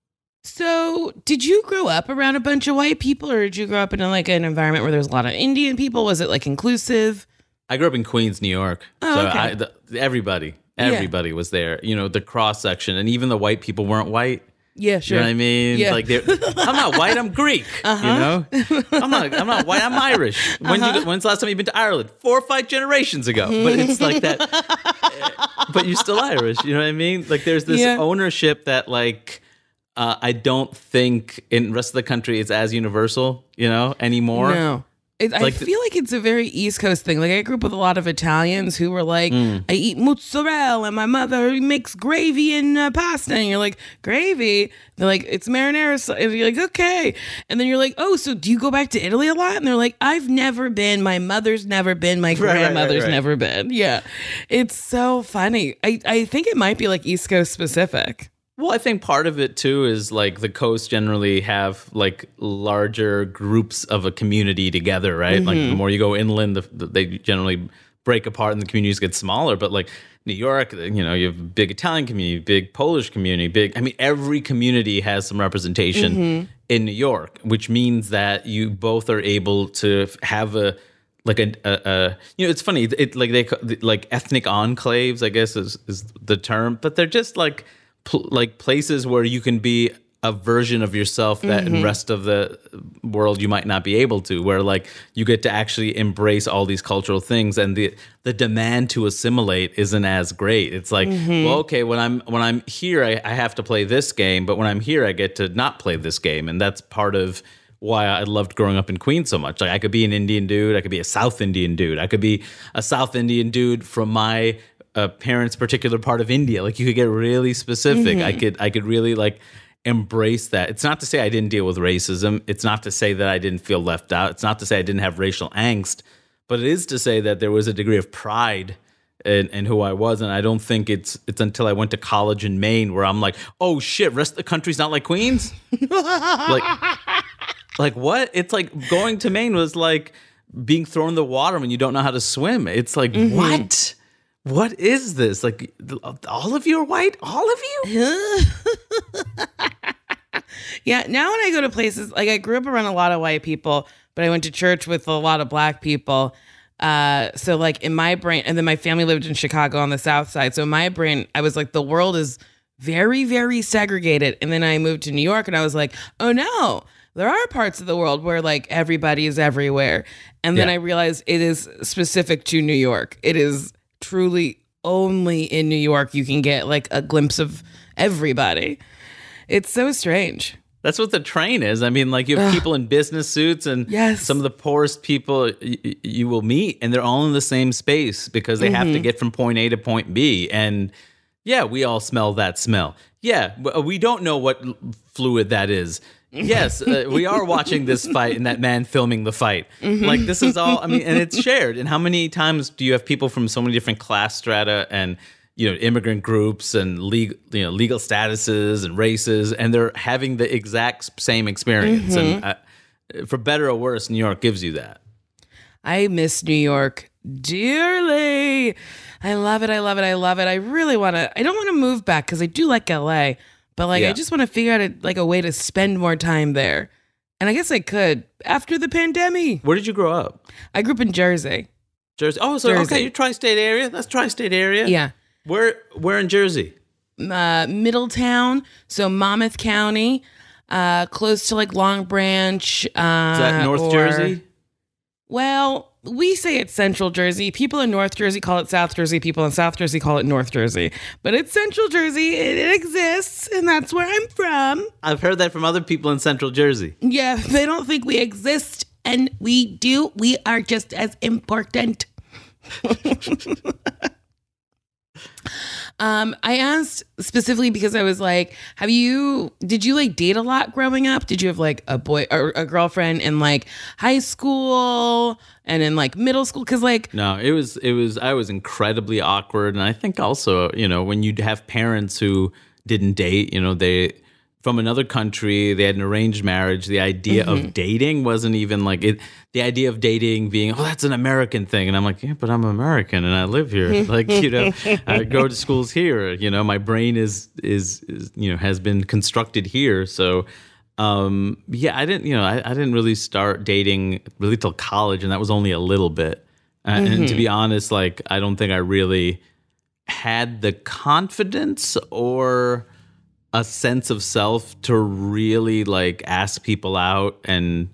So did you grow up around a bunch of white people, or did you grow up in like an environment where there's a lot of Indian people? Was it like inclusive? I grew up in Queens, New York. Oh, so okay. I, the, everybody, everybody yeah. was there. You know, the cross section, and even the white people weren't white. Yeah, sure. You know what I mean? Yeah. Like, I'm not white. I'm Greek. Uh-huh. You know, I'm not. I'm not white. I'm Irish. When uh-huh. you, when's the last time you've been to Ireland? Four or five generations ago. But it's like that. But you're still Irish. You know what I mean? Like, there's this yeah. ownership that, like, uh, I don't think in the rest of the country is as universal. You know, anymore. No. It, like I feel like it's a very East Coast thing. Like, I grew up with a lot of Italians who were like, mm. I eat mozzarella and my mother makes gravy and uh, pasta. And you're like, gravy? They're like, it's marinara sauce. And you're like, okay. And then you're like, oh, so do you go back to Italy a lot? And they're like, I've never been. My mother's never been. My grandmother's right, right, right, right. never been. Yeah. It's so funny. I, I think it might be like East Coast specific. Well, I think part of it, too, is like the coast generally have like larger groups of a community together, right? Mm-hmm. Like the more you go inland, the, the, they generally break apart and the communities get smaller. But like New York, you know, you have a big Italian community, big Polish community, big, I mean, every community has some representation mm-hmm. in New York, which means that you both are able to have a, like a, a, a you know, it's funny, it like they, like ethnic enclaves, I guess is, is the term, but they're just like, Pl- like places where you can be a version of yourself that Mm-hmm. in the rest of the world you might not be able to, where like you get to actually embrace all these cultural things, and the the demand to assimilate isn't as great. It's like, Mm-hmm. well, okay, when I'm when I'm here, I, I have to play this game, but when I'm here, I get to not play this game, and that's part of why I loved growing up in Queens so much. Like I could be an Indian dude, I could be a South Indian dude, I could be a South Indian dude from my uh, parents' particular part of India. Like you could get really specific. Mm-hmm. I could I could really like embrace that. It's not to say I didn't deal with racism. It's not to say that I didn't feel left out. It's not to say I didn't have racial angst, but it is to say that there was a degree of pride in, in who I was. And I don't think it's it's until I went to college in Maine where I'm like, oh shit, rest of the country's not like Queens? like, like what? It's like going to Maine was like being thrown in the water when you don't know how to swim. It's like, Mm-hmm. what? What is this? Like, all of you are white? All of you? Yeah, now when I go to places, like I grew up around a lot of white people, but I went to church with a lot of black people. Uh, so like in my brain, and then my family lived in Chicago on the South Side. So in my brain, I was like, the world is very, very segregated. And then I moved to New York and I was like, oh no, there are parts of the world where like everybody is everywhere. And then Yeah. I realized it is specific to New York. It is truly only in New York you can get like a glimpse of everybody. It's so strange. That's what the train is. I mean, like you have people in business suits and Yes. some of the poorest people y- y- you will meet, and they're all in the same space because they have to Mm-hmm. get from point A to point B. And yeah, we all smell that smell. Yeah, w- we don't know what l- fluid that is. Yes, uh, we are watching this fight and that man filming the fight. Mm-hmm. Like this is all, I mean, and it's shared. And how many times do you have people from so many different class strata and, you know, immigrant groups and legal, you know, legal statuses and races, and they're having the exact same experience. Mm-hmm. And uh, for better or worse, New York gives you that. I miss New York dearly. I love it. I love it. I love it. I really want to, I don't want to move back because I do like L A, but like, Yeah. I just want to figure out a, like a way to spend more time there. And I guess I could after the pandemic. Where did you grow up? I grew up in Jersey. Jersey. Oh, so Jersey. okay, you tri-state area. That's tri-state area. Yeah. Where where in Jersey? Uh, Middletown. So Monmouth County, uh, close to like Long Branch. Uh, Is that North or- Jersey? Well, we say it's Central Jersey. People in North Jersey call it South Jersey. People in South Jersey call it North Jersey. But it's Central Jersey. It, it exists, and that's where I'm from. I've heard that from other people in Central Jersey. Yeah, they don't think we exist, and we do. We are just as important. Um, I asked specifically because I was like, have you, did you like date a lot growing up? Did you have like a boy or a girlfriend in like high school and in like middle school? Cause like, No, it was it was I was incredibly awkward, and I think also, you know, when you'd have parents who didn't date, you know, they from another country, they had an arranged marriage. The idea Mm-hmm. of dating wasn't even like it. The idea of dating being, oh, that's an American thing, and I'm like, yeah, but I'm American and I live here. Like, you know, I go to schools here. You know, my brain is is, is you know has been constructed here. So, um, yeah, I didn't, you know, I, I didn't really start dating really till college, and that was only a little bit. Uh, And to be honest, like, I don't think I really had the confidence or a sense of self to really like ask people out and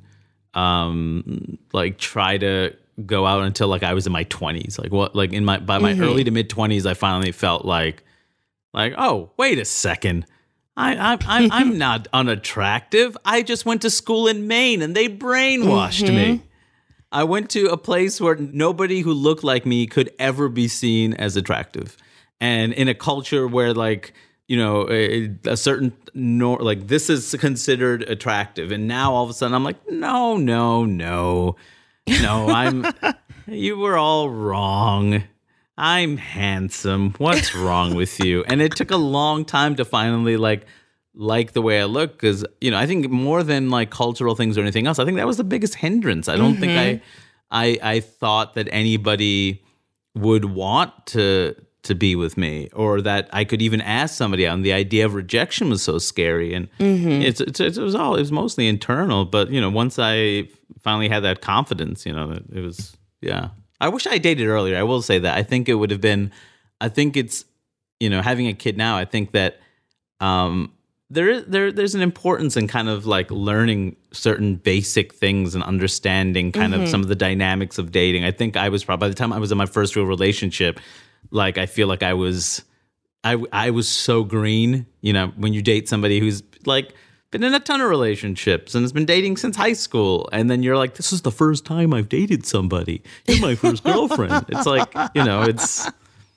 um like try to go out until like I was in my twenties. Like what like in my by my early to mid twenties I finally felt like like oh, wait a second. I I'm I'm, I'm not unattractive. I just went to school in Maine and they brainwashed me. I went to a place where nobody who looked like me could ever be seen as attractive. And in a culture where like you know, a, a certain nor like this is considered attractive, and now all of a sudden I'm like, no, no, no, no, I'm. You were all wrong. I'm handsome. What's wrong with you? And it took a long time to finally like like the way I look, because you know I think more than like cultural things or anything else, I think that was the biggest hindrance. I don't think I, I, I thought that anybody would want to. to be with me, or that I could even ask somebody out. And the idea of rejection was so scary. And it's, it's it was all it was mostly internal. But you know, once I finally had that confidence, you know, it was yeah. I wish I dated earlier. I will say that. I think it would have been. I think it's you know having a kid now. I think that um, there is there there's an importance in kind of like learning certain basic things and understanding kind Mm-hmm. of some of the dynamics of dating. I think I was probably by the time I was in my first real relationship, like I feel like I was I I was so green. You know, when you date somebody who's like been in a ton of relationships and has been dating since high school, and then you're like, this is the first time I've dated somebody. You're my first girlfriend. It's like, you know, it's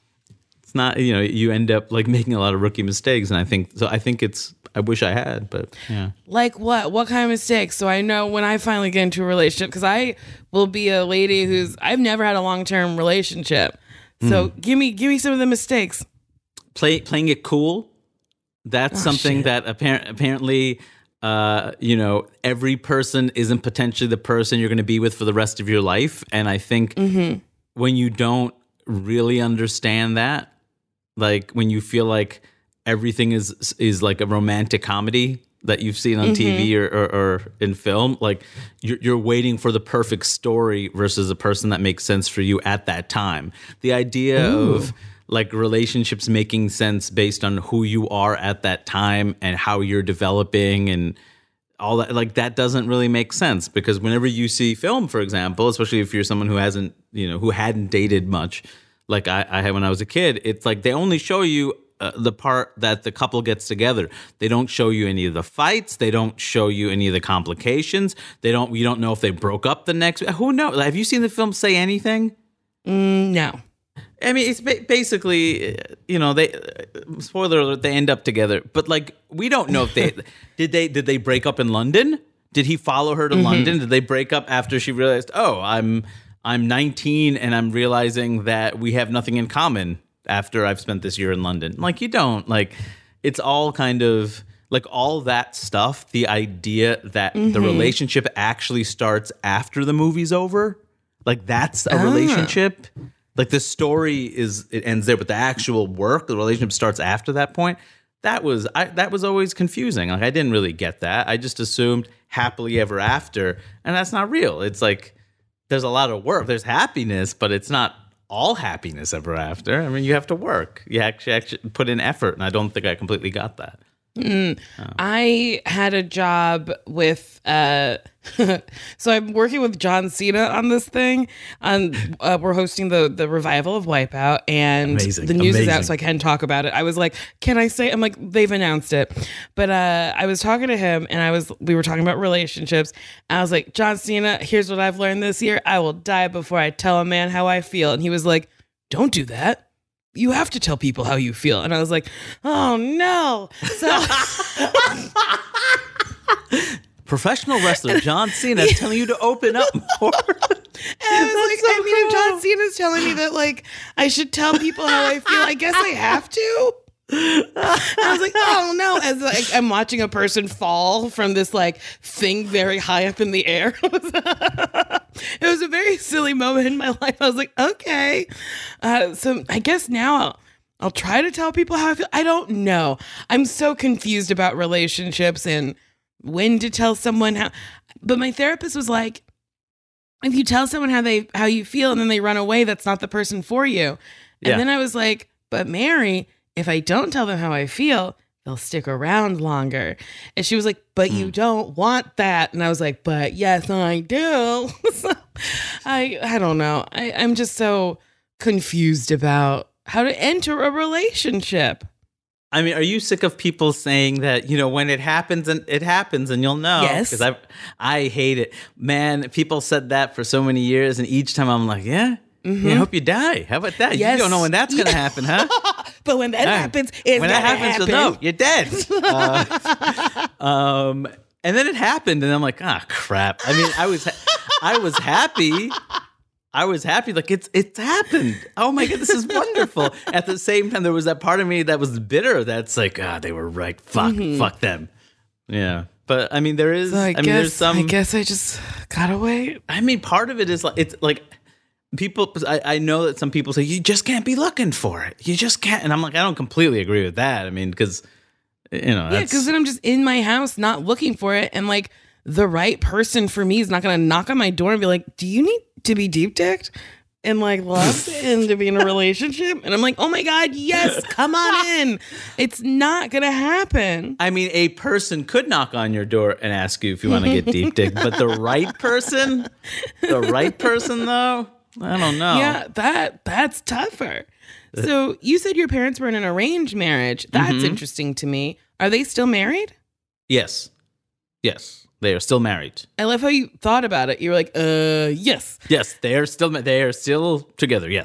it's not, you know, you end up like making a lot of rookie mistakes, and I think so. I think it's. I wish I had, but yeah. Like what? What kind of mistakes? So I know when I finally get into a relationship, because I will be a lady who's I've never had a long term relationship. So Mm. give me give me some of the mistakes. Play playing it cool. That's Oh, something shit. that appar- apparently, uh, you know, every person isn't potentially the person you're going to be with for the rest of your life. And I think Mm-hmm. when you don't really understand that, like when you feel like everything is is like a romantic comedy that you've seen on Mm-hmm. T V or, or, or in film, like you're, you're waiting for the perfect story versus a person that makes sense for you at that time. The idea Ooh. of like relationships making sense based on who you are at that time and how you're developing and all that, like that doesn't really make sense, because whenever you see film, for example, especially if you're someone who hasn't, you know, who hadn't dated much, like I, I had when I was a kid, it's like they only show you uh, the part that the couple gets together. They don't show you any of the fights. They don't show you any of the complications. They don't. You don't know if they broke up the next. Who knows? Have you seen the film Say Anything? Mm, no. I mean, it's ba- basically, uh, you know, they uh, spoiler alert, they end up together. But like, we don't know if they did they did they break up in London? Did he follow her to Mm-hmm. London? Did they break up after she realized, oh, I'm I'm nineteen and I'm realizing that we have nothing in common after I've spent this year in London? Like, you don't. Like, it's all kind of like all that stuff. The idea that Mm-hmm. the relationship actually starts after the movie's over, like that's a Ah. relationship. Like the story is, it ends there, but the actual work, the relationship starts after that point. That was, I, that was always confusing. Like I didn't really get that. I just assumed happily ever after, and that's not real. It's like there's a lot of work. There's happiness, but it's not all happiness ever after. I mean, you have to work. You actually, actually put in effort, and I don't think I completely got that. I had a job with, uh, so I'm working with John Cena on this thing. Um, uh, we're hosting the the revival of Wipeout, and Amazing, the news is out, amazing. so I can talk about it. I was like, "Can I say?" I'm like, "They've announced it," but uh, I was talking to him, and I was we were talking about relationships. And I was like, "John Cena, here's what I've learned this year: I will die before I tell a man how I feel." And he was like, "Don't do that. You have to tell people how you feel." And I was like, "Oh no!" So. Professional wrestler John Cena is telling you to open up more. And I was like, I mean, if John Cena's telling me that, like, I should tell people how I feel, I guess I have to. I was like, oh no, as like I'm watching a person fall from this like thing very high up in the air. It was a very silly moment in my life. I was like, okay. Uh, so I guess now I'll, I'll try to tell people how I feel. I don't know. I'm so confused about relationships and when to tell someone how. But my therapist was like, if you tell someone how they how you feel and then they run away, that's not the person for you. And Yeah. then I was like, but Mary, if I don't tell them how I feel, they'll stick around longer. And she was like, but you don't want that. And I was like, but yes, I do. So I I don't know. I, I'm just so confused about how to enter a relationship. I mean, are you sick of people saying that, you know, when it happens and it happens and you'll know? Yes. Because I I hate it. Man, people said that for so many years, and each time I'm like, yeah, yeah, I hope you die. How about that? Yes. You don't know when that's going to happen, huh? But when that Yeah. happens, it's when gonna that happens, happen. you'll know. You're dead. Uh, um, and then it happened, and I'm like, ah, crap. I mean, I was I was happy. I was happy, like it's it's happened. Oh my god, this is wonderful. At the same time, there was that part of me that was bitter. That's like, ah, they were right. Fuck, fuck them. Yeah, but I mean, there is. So I, I, guess mean, there's some. I guess I just gotta wait. I mean, part of it is like it's like people. I, I know that some people say you just can't be looking for it. You just can't, and I'm like, I don't completely agree with that. I mean, because you know, Yeah, that's, because then I'm just in my house not looking for it, and like the right person for me is not gonna knock on my door and be like, "Do you need to be deep dicked?" and like love and to be in a relationship. And I'm like, oh my God, yes, come on in. It's not going to happen. I mean, a person could knock on your door and ask you if you want to get deep dick, but the right person, the right person though, I don't know. Yeah, that that's tougher. So you said your parents were in an arranged marriage. That's Mm-hmm. interesting to me. Are they still married? Yes. Yes. They are still married. I love how you thought about it. You were like, uh, yes. Yes, they are still they are still together. Yes.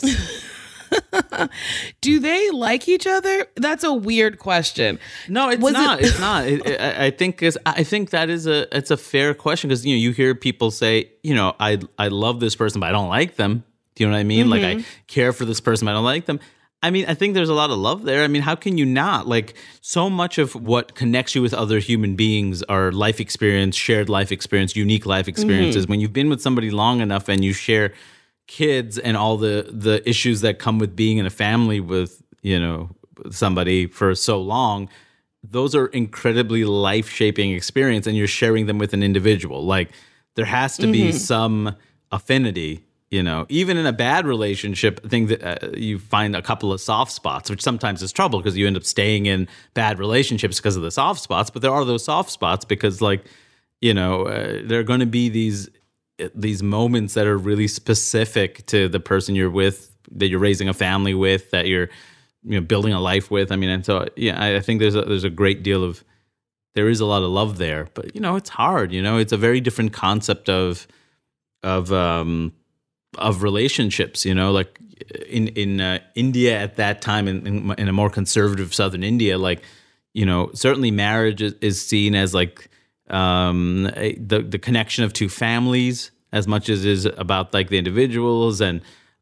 Do they like each other? That's a weird question. No, it's Was not. it- It's not. It, it, I I think is I think that is a it's a fair question because you know you hear people say you know I I love this person but I don't like them. Do you know what I mean? Like I care for this person but I don't like them. I mean, I think there's a lot of love there. I mean, how can you not? Like, so much of what connects you with other human beings are life experience, shared life experience, unique life experiences. Mm-hmm. When you've been with somebody long enough and you share kids and all the the issues that come with being in a family with, you know, somebody for so long, those are incredibly life-shaping experience and you're sharing them with an individual. Like, there has to be some affinity. You know, even in a bad relationship, I think that uh, you find a couple of soft spots, which sometimes is trouble because you end up staying in bad relationships because of the soft spots. But there are those soft spots because, like, you know, uh, there are going to be these these moments that are really specific to the person you're with, that you're raising a family with, that you're you know building a life with. I mean, and so yeah, I, I think there's a, there's a great deal of there is a lot of love there, but you know, it's hard. You know, it's a very different concept of of um. of relationships, you know, like in in uh, India at that time, in, in in a more conservative southern India, like you know, certainly marriage is, is seen as like um, a, the the connection of two families as much as is about like the individuals and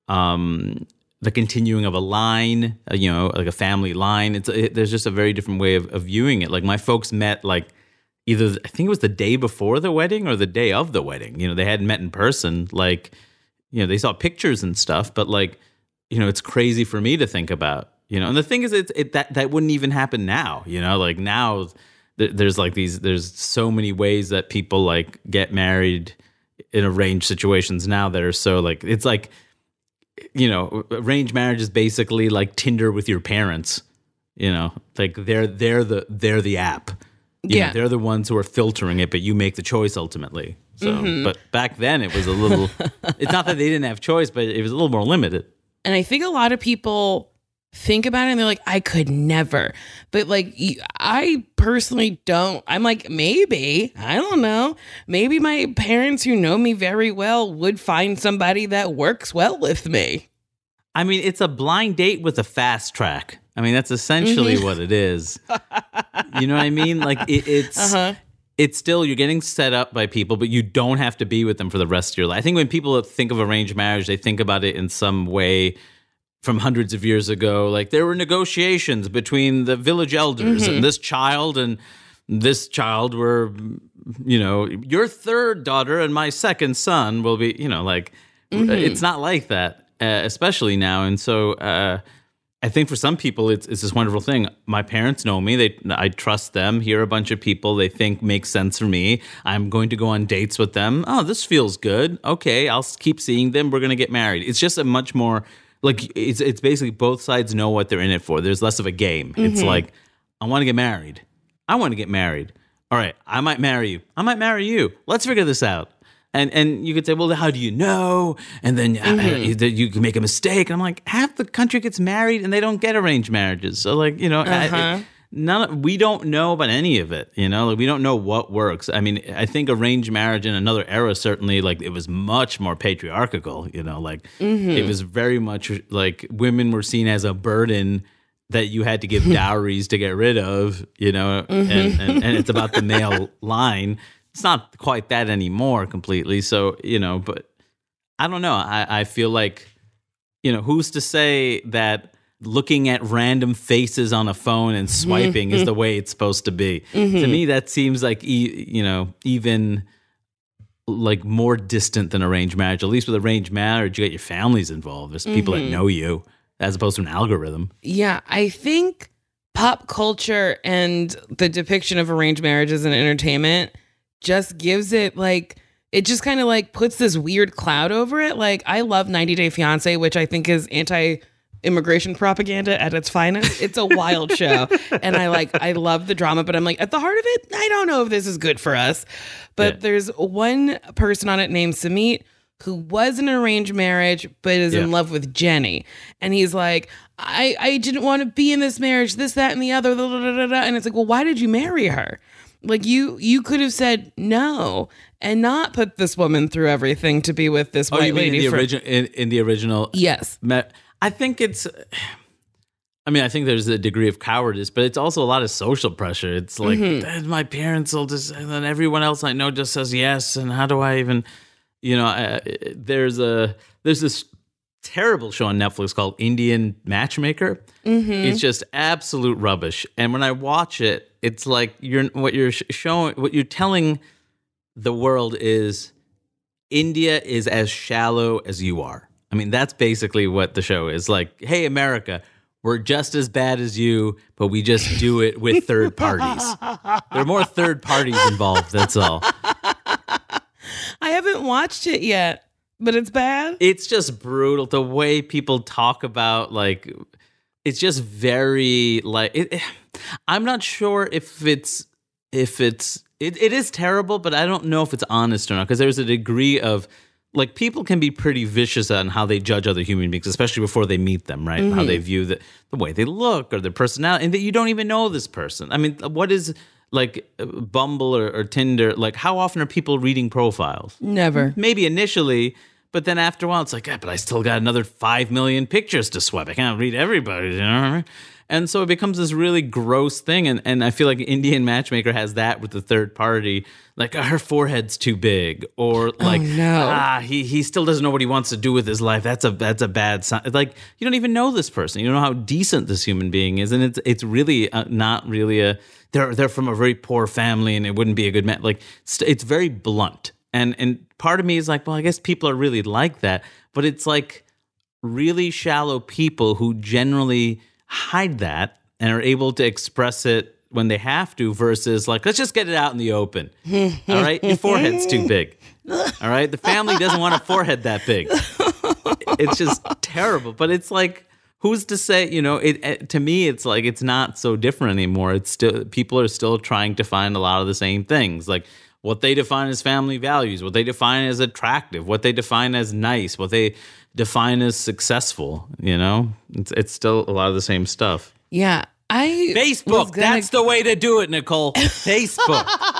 um, the continuing of a line, uh, you know, like a family line. It's it, there's just a very different way of, of viewing it. Like my folks met like either I think it was the day before the wedding or the day of the wedding. You know, they hadn't met in person, like. You know, they saw pictures and stuff, but like, you know, it's crazy for me to think about, you know, and the thing is, it's it, that, that wouldn't even happen now, you know, like now th- there's like these, there's so many ways that people like get married in arranged situations now that are so like, it's like, you know, arranged marriage is basically like Tinder with your parents, you know, like they're, they're the, they're the app. You Yeah. know, they're the ones who are filtering it, but you make the choice ultimately. So, Mm-hmm. but back then it was a little, it's not that they didn't have choice, but it was a little more limited. And I think a lot of people think about it and they're like, I could never. But like, y- I personally don't. I'm like, maybe, I don't know. Maybe my parents who know me very well would find somebody that works well with me. I mean, it's a blind date with a fast track. I mean, that's essentially Mm-hmm. what it is. You know what I mean? Like it, it's, Uh-huh. it's still, you're getting set up by people, but you don't have to be with them for the rest of your life. I think when people think of arranged marriage, they think about it in some way from hundreds of years ago. Like there were negotiations between the village elders Mm-hmm. and this child and this child were, you know, your third daughter and my second son will be, you know, like Mm-hmm. it's not like that, uh, especially now. And so, uh, I think for some people, it's it's this wonderful thing. My parents know me. They, I trust them. Here are a bunch of people they think make sense for me. I'm going to go on dates with them. Oh, this feels good. Okay, I'll keep seeing them. We're going to get married. It's just a much more, like, it's it's basically both sides know what they're in it for. There's less of a game. It's like, I want to get married. I want to get married. All right, I might marry you. I might marry you. Let's figure this out. And and you could say, well, how do you know? And then uh, you, you can make a mistake. And I'm like, half the country gets married and they don't get arranged marriages. So like, you know, I- Uh-huh. it- none. We don't know about any of it. You know, like, we don't know what works. I mean, I think arranged marriage in another era certainly like it was much more patriarchal. You know, like it was very much like women were seen as a burden that you had to give dowries to get rid of. You know, and, and and it's about the male line. It's not quite that anymore completely. So, you know, but I don't know. I, I feel like, you know, who's to say that looking at random faces on a phone and swiping is the way it's supposed to be? To me, that seems like, e- you know, even like more distant than arranged marriage. At least with arranged marriage, you get your families involved. There's people that know you as opposed to an algorithm. Yeah, I think pop culture and the depiction of arranged marriages and entertainment just gives it like it just kind of like puts this weird cloud over it. Like, I love ninety Day Fiance, which I think is anti immigration propaganda at its finest. It's a wild show. And I like, I love the drama, but I'm like, at the heart of it, I don't know if this is good for us. But yeah. there's one person on it named Samit who was in an arranged marriage, but is yeah. in love with Jenny. And he's like, I, I didn't want to be in this marriage, this, that, and the other. Blah, blah, blah, blah. And it's like, well, why did you marry her? Like, you you could have said no and not put this woman through everything to be with this oh, white you mean lady. In the, for- origi- in, in the original? Yes. Me- I think it's, I mean, I think there's a degree of cowardice, but it's also a lot of social pressure. It's like, mm-hmm. my parents will just, and then everyone else I know just says yes. And how do I even, you know, I, there's a, there's this terrible show on Netflix called Indian Matchmaker. Mm-hmm. It's just absolute rubbish. And when I watch it, it's like you're, what you're showing, what you're telling the world is India is as shallow as you are. I mean, that's basically what the show is. Like, hey, America, we're just as bad as you, but we just do it with third parties. There are more third parties involved, that's all. I haven't watched it yet, but it's bad. It's just brutal. The way people talk about, like, it's just very, like, it, I'm not sure if it's, if it's, it, it is terrible, but I don't know if it's honest or not, because there's a degree of, like, people can be pretty vicious on how they judge other human beings, especially before they meet them, right? Mm-hmm. How they view the, the way they look or their personality, and that you don't even know this person. I mean, what is, like, Bumble or, or Tinder, like, how often are people reading profiles? Never. Maybe initially, but then after a while, it's like, yeah, but I still got another five million pictures to swipe. I can't read everybody, you know? And so it becomes this really gross thing. And, and I feel like Indian Matchmaker has that with the third party. Like, oh, her forehead's too big. Or like, oh, no. ah, he, he still doesn't know what he wants to do with his life. That's a that's a bad sign. Like, you don't even know this person. You don't know how decent this human being is. And it's it's really uh, not really a, they're, they're from a very poor family and it wouldn't be a good man. Like, it's very blunt. And, and part of me is like, well, I guess people are really like that. But it's like really shallow people who generally hide that and are able to express it when they have to versus like, let's just get it out in the open. All right? Your forehead's too big. All right? The family doesn't want a forehead that big. It's just terrible. But it's like, who's to say, you know, it, it to me, it's like, it's not so different anymore. It's still, people are still trying to find a lot of the same things. Like what they define as family values, what they define as attractive, what they define as nice, what they define as successful, you know? It's it's still a lot of the same stuff. Yeah. I Facebook, gonna... that's the way to do it, Nicole. Facebook.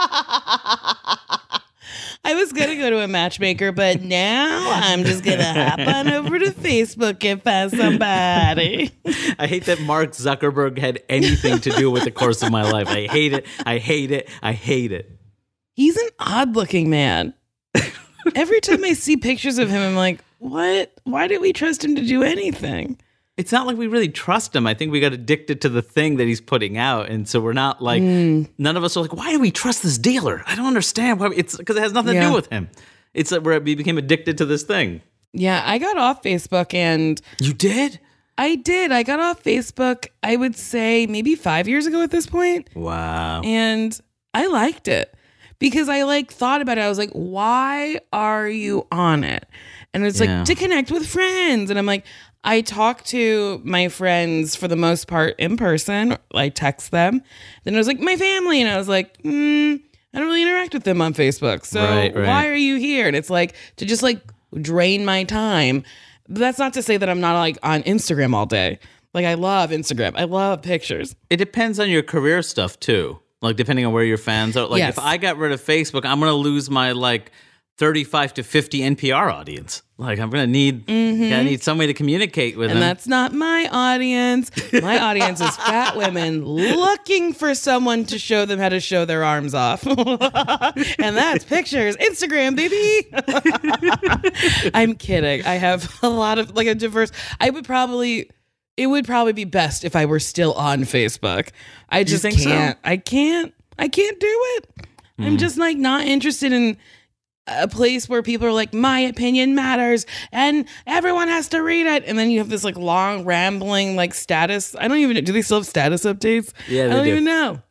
I was going to go to a matchmaker, but now I'm just going to hop on over to Facebook and find somebody. I hate that Mark Zuckerberg had anything to do with the course of my life. I hate it. I hate it. I hate it. He's an odd-looking man. Every time I see pictures of him, I'm like, what? Why did we trust him to do anything? It's not like we really trust him. I think we got addicted to the thing that he's putting out. And so we're not like, mm. none of us are like, why do we trust this dealer? I don't understand. Why. It's because it has nothing yeah. to do with him. It's like where we became addicted to this thing. Yeah, I got off Facebook and... You did? I did. I got off Facebook, I would say maybe five years ago at this point. Wow. And I liked it. Because I like thought about it. I was like, why are you on it? And it's yeah. like to connect with friends. And I'm like, I talk to my friends for the most part in person. I text them. Then I was like, my family. And I was like, mm, I don't really interact with them on Facebook. So right, right. why are you here? And it's like to just like drain my time. But that's not to say that I'm not like on Instagram all day. Like I love Instagram. I love pictures. It depends on your career stuff too. Like, depending on where your fans are. Like, yes. if I got rid of Facebook, I'm going to lose my, like, thirty-five to fifty N P R audience. Like, I'm going to need mm-hmm. I need some way to communicate with and them. And that's not my audience. My audience is fat women looking for someone to show them how to show their arms off. And that's pictures. Instagram, baby. I'm kidding. I have a lot of, like, a diverse... I would probably... It would probably be best if I were still on Facebook. I just can't. So? I can't. I can't do it. Mm. I'm just like not interested in a place where people are like, my opinion matters and everyone has to read it. And then you have this like long rambling like status. I don't even, do they still have status updates? Yeah, they I don't do. even know.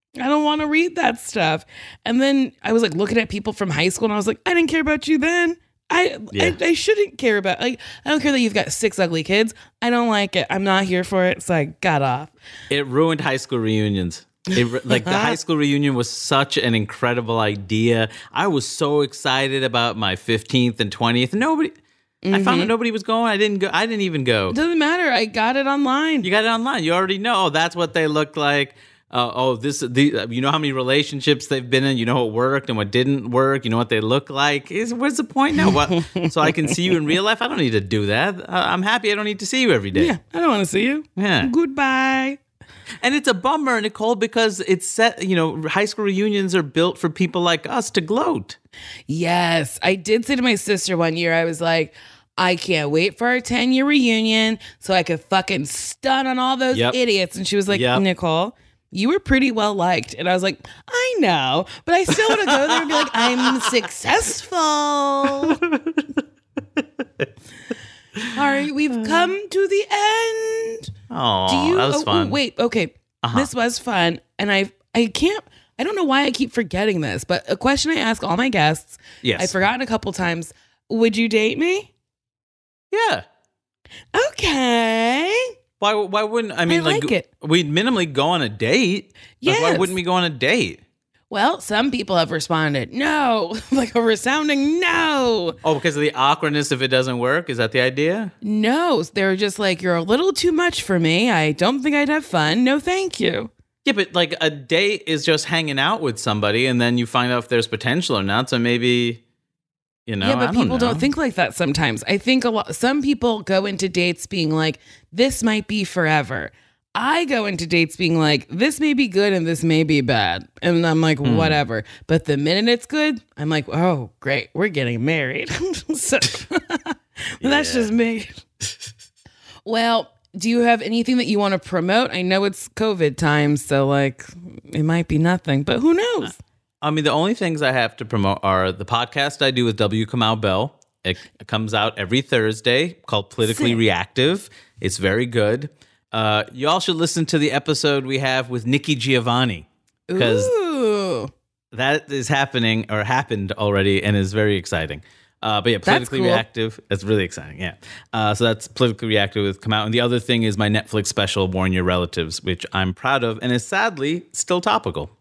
I don't want to read that stuff. And then I was like looking at people from high school and I was like, I didn't care about you then. I, Yeah. I I shouldn't care about, like, I don't care that you've got six ugly kids. I don't like it. I'm not here for it. So I got off. It ruined high school reunions. It, re- like the high school reunion was such an incredible idea. I was so excited about my fifteenth and twentieth. Nobody, I found out nobody was going. I didn't go. I didn't even go. Doesn't matter. I got it online. You got it online. You already know. Oh, that's what they look like. Uh, oh, this. The, you know how many relationships they've been in. You know what worked and what didn't work. You know what they look like. Is what's the point now? What? So I can see you in real life. I don't need to do that. I, I'm happy. I don't need to see you every day. Yeah, I don't want to see you. Yeah. Goodbye. And it's a bummer, Nicole, because it's set. You know, high school reunions are built for people like us to gloat. Yes, I did say to my sister one year, I was like, I can't wait for our ten-year reunion so I could fucking stun on all those Yep. idiots. And she was like, Yep. Nicole, you were pretty well liked. And I was like, I know, but I still want to go there and be like, I'm successful. All right, we've come to the end. Oh, Do you? that was oh, fun. oh, wait, okay. Uh-huh. This was fun, and I I can't. I don't know why I keep forgetting this, but a question I ask all my guests. Yes. I've forgotten a couple times. Would you date me? Yeah. Okay. Why? Why wouldn't I mean? I like it. We'd minimally go on a date. Like, why Yes. wouldn't we go on a date? Well, some people have responded no, like a resounding no. Oh, because of the awkwardness if it doesn't work? Is that the idea? No, they're just like, you're a little too much for me. I don't think I'd have fun. No, thank you. Yeah, but like a date is just hanging out with somebody, and then you find out if there's potential or not. So maybe, you know, yeah, but I people don't, know. don't think like that sometimes. I think a lot. Some people go into dates being like, "This might be forever." I go into dates being like, "This may be good and this may be bad," and I'm like, Hmm. "Whatever." But the minute it's good, I'm like, "Oh, great, we're getting married." So that's just me. Well, do you have anything that you want to promote? I know it's COVID time, so like, it might be nothing, but who knows? I mean, the only things I have to promote are the podcast I do with W. Kamau Bell. It comes out every Thursday called Politically Sick. Reactive. It's very good. Uh, you all should listen to the episode we have with Nikki Giovanni because Ooh. that is happening or happened already and is very exciting. Uh, but yeah, Politically cool. Reactive. That's really exciting. Yeah. Uh, so that's Politically Reactive with come out. And the other thing is my Netflix special, Warn Your Relatives, which I'm proud of and is sadly still topical.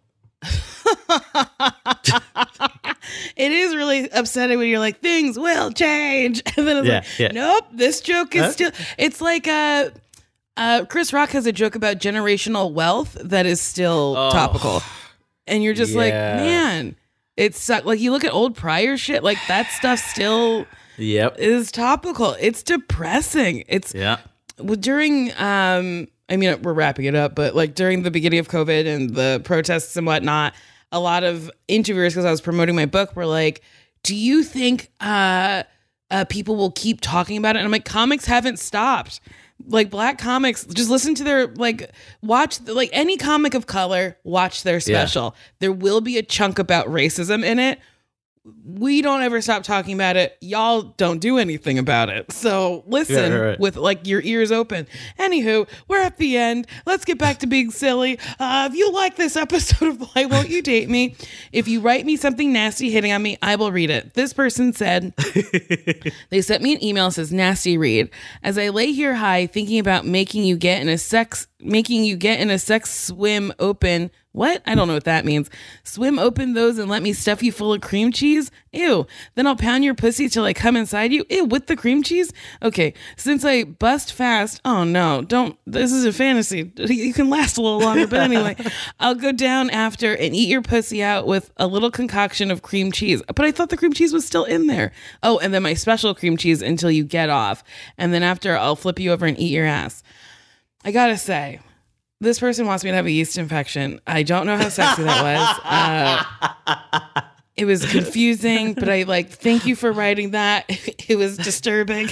It is really upsetting when you're like, things will change. And then it's Yeah, like, yeah. nope, this joke is Huh? still, it's like, uh, uh, Chris Rock has a joke about generational wealth that is still Oh. topical. And you're just like, Yeah. man, it's suck. Like you look at old prior shit, like that stuff still Yep. is topical. It's depressing. It's Yeah. well, during, um, I mean, we're wrapping it up, but like during the beginning of COVID and the protests and whatnot, a lot of interviewers, because I was promoting my book, were like, do you think uh, uh, people will keep talking about it? And I'm like, comics haven't stopped. Like black comics, just listen to their, like, watch, like any comic of color, watch their special. There will be a chunk about racism in it. We don't ever stop talking about it. Y'all don't do anything about it. So listen Yeah, right, right. with like your ears open. Anywho, we're at the end. Let's get back to being silly. Uh, if you like this episode of Why Won't You Date Me, if you write me something nasty hitting on me, I will read it. This person said, they sent me an email that says, nasty read. As I lay here high thinking about making you get in a sex, making you get in a sex swim open. What? I don't know what that means. Swim open those and let me stuff you full of cream cheese? Ew. Then I'll pound your pussy till I come inside you? Ew, with the cream cheese? Okay, since I bust fast, oh no, don't, this is a fantasy. You can last a little longer, but anyway, I'll go down after and eat your pussy out with a little concoction of cream cheese. But I thought the cream cheese was still in there. Oh, and then my special cream cheese until you get off. And then after, I'll flip you over and eat your ass. I gotta say, this person wants me to have a yeast infection. I don't know how sexy that was. Uh, it was confusing, but I like, thank you for writing that. It was disturbing.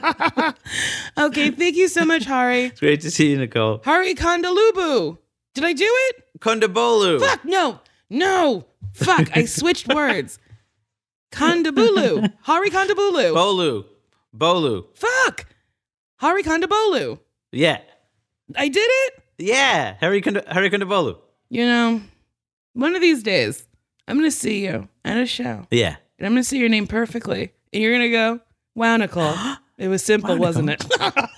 Okay, thank you so much, Hari. It's great to see you, Nicole. Hari Kondalubu. Did I do it? Kondabolu. Fuck, no. No. Fuck, I switched words. Kondabulu. Hari Kondabulu. Bolu. Bolu. Fuck. Hari Kondabolu. Yeah. I did it? Yeah. Harry Kond- Harry Kondabolu. You know, one of these days, I'm going to see you at a show. Yeah. And I'm going to say your name perfectly. And you're going to go, wow, Nicole. It was simple, Wow, wasn't it?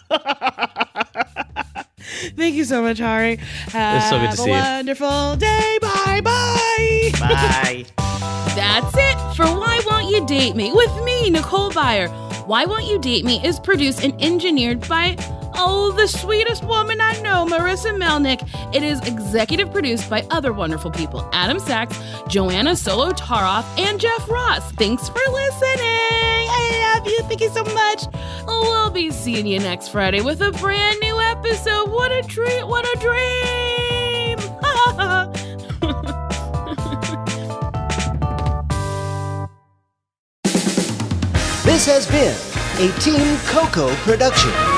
Thank you so much, Hari. Have It's so good to a see you. wonderful day. Bye-bye. Bye. That's it for Why Won't You Date Me with me, Nicole Byer. Why Won't You Date Me is produced and engineered by, oh, the sweetest woman I know, Marissa Melnick. It is executive produced by other wonderful people, Adam Sachs, Joanna Solo-Taroff, and Jeff Ross. Thanks for listening. I love you. Thank you so much. We'll be seeing you next Friday with a brand new episode. What a treat. What a dream. This has been a Team Coco production.